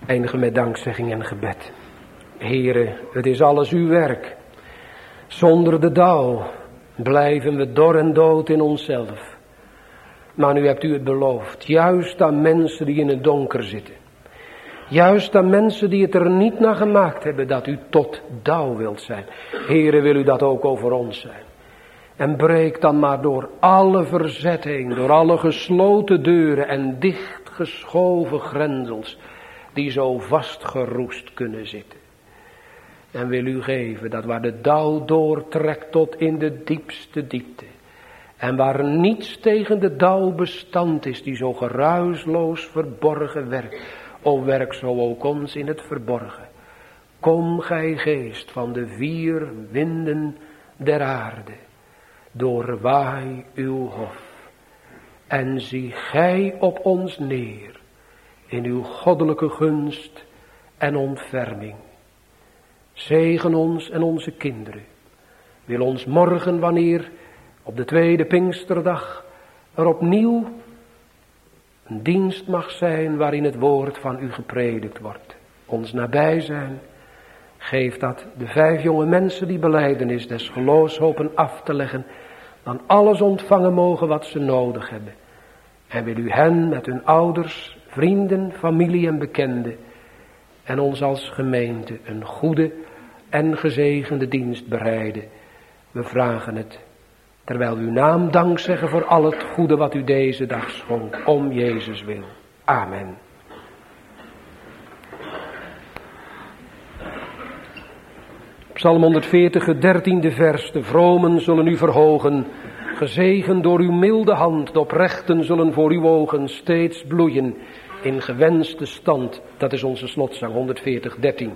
Eindigen met dankzegging en gebed. Heere, het is alles uw werk. Zonder de dauw blijven we dor en dood in onszelf. Maar nu hebt u het beloofd, juist aan mensen die in het donker zitten. Juist aan mensen die het er niet naar gemaakt hebben dat u tot dauw wilt zijn. Heere, wil u dat ook over ons zijn. En breek dan maar door alle verzet heen, door alle gesloten deuren en dichtgeschoven grendels die zo vastgeroest kunnen zitten. En wil u geven dat waar de dauw doortrekt tot in de diepste diepte. En waar niets tegen de dauw bestand is die zo geruisloos verborgen werkt. O werk zo ook ons in het verborgen. Kom gij geest van de 4 winden der aarde. Doorwaai uw hof. En zie gij op ons neer. In uw goddelijke gunst en ontferming. Zegen ons en onze kinderen. Wil ons morgen, wanneer op de 2e Pinksterdag er opnieuw een dienst mag zijn waarin het woord van u gepredikt wordt. Ons nabij zijn. Geef dat de 5 jonge mensen die belijdenis des geloofs hopen af te leggen. Dan alles ontvangen mogen wat ze nodig hebben. En wil u hen met hun ouders, vrienden, familie en bekenden. En ons als gemeente een goede en gezegende dienst bereiden. We vragen het. Terwijl we uw naam dank zeggen voor al het goede wat u deze dag schonk. Om Jezus wil. Amen. Psalm 140, het 13e vers. De vromen zullen u verhogen. Gezegend door uw milde hand. De oprechten zullen voor uw ogen steeds bloeien. In gewenste stand. Dat is onze slotzang 140, 13.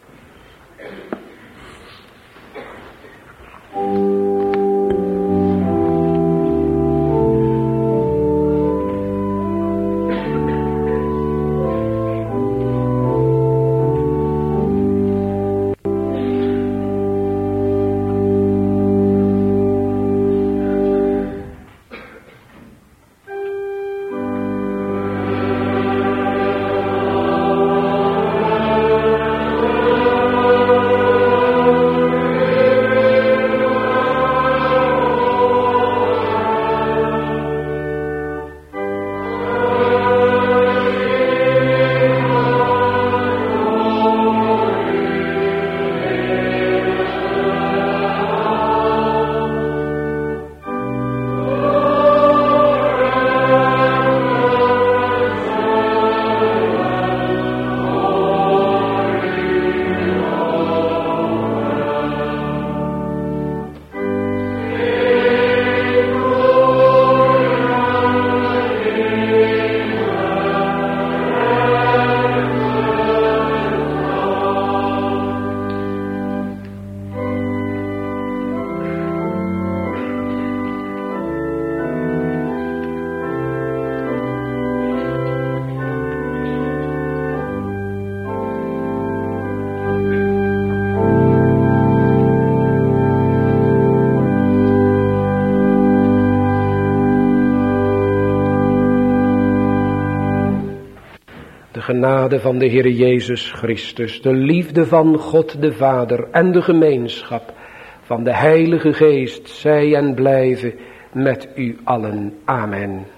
Genade van de Heer Jezus Christus, de liefde van God de Vader en de gemeenschap van de Heilige Geest zij en blijven met u allen. Amen.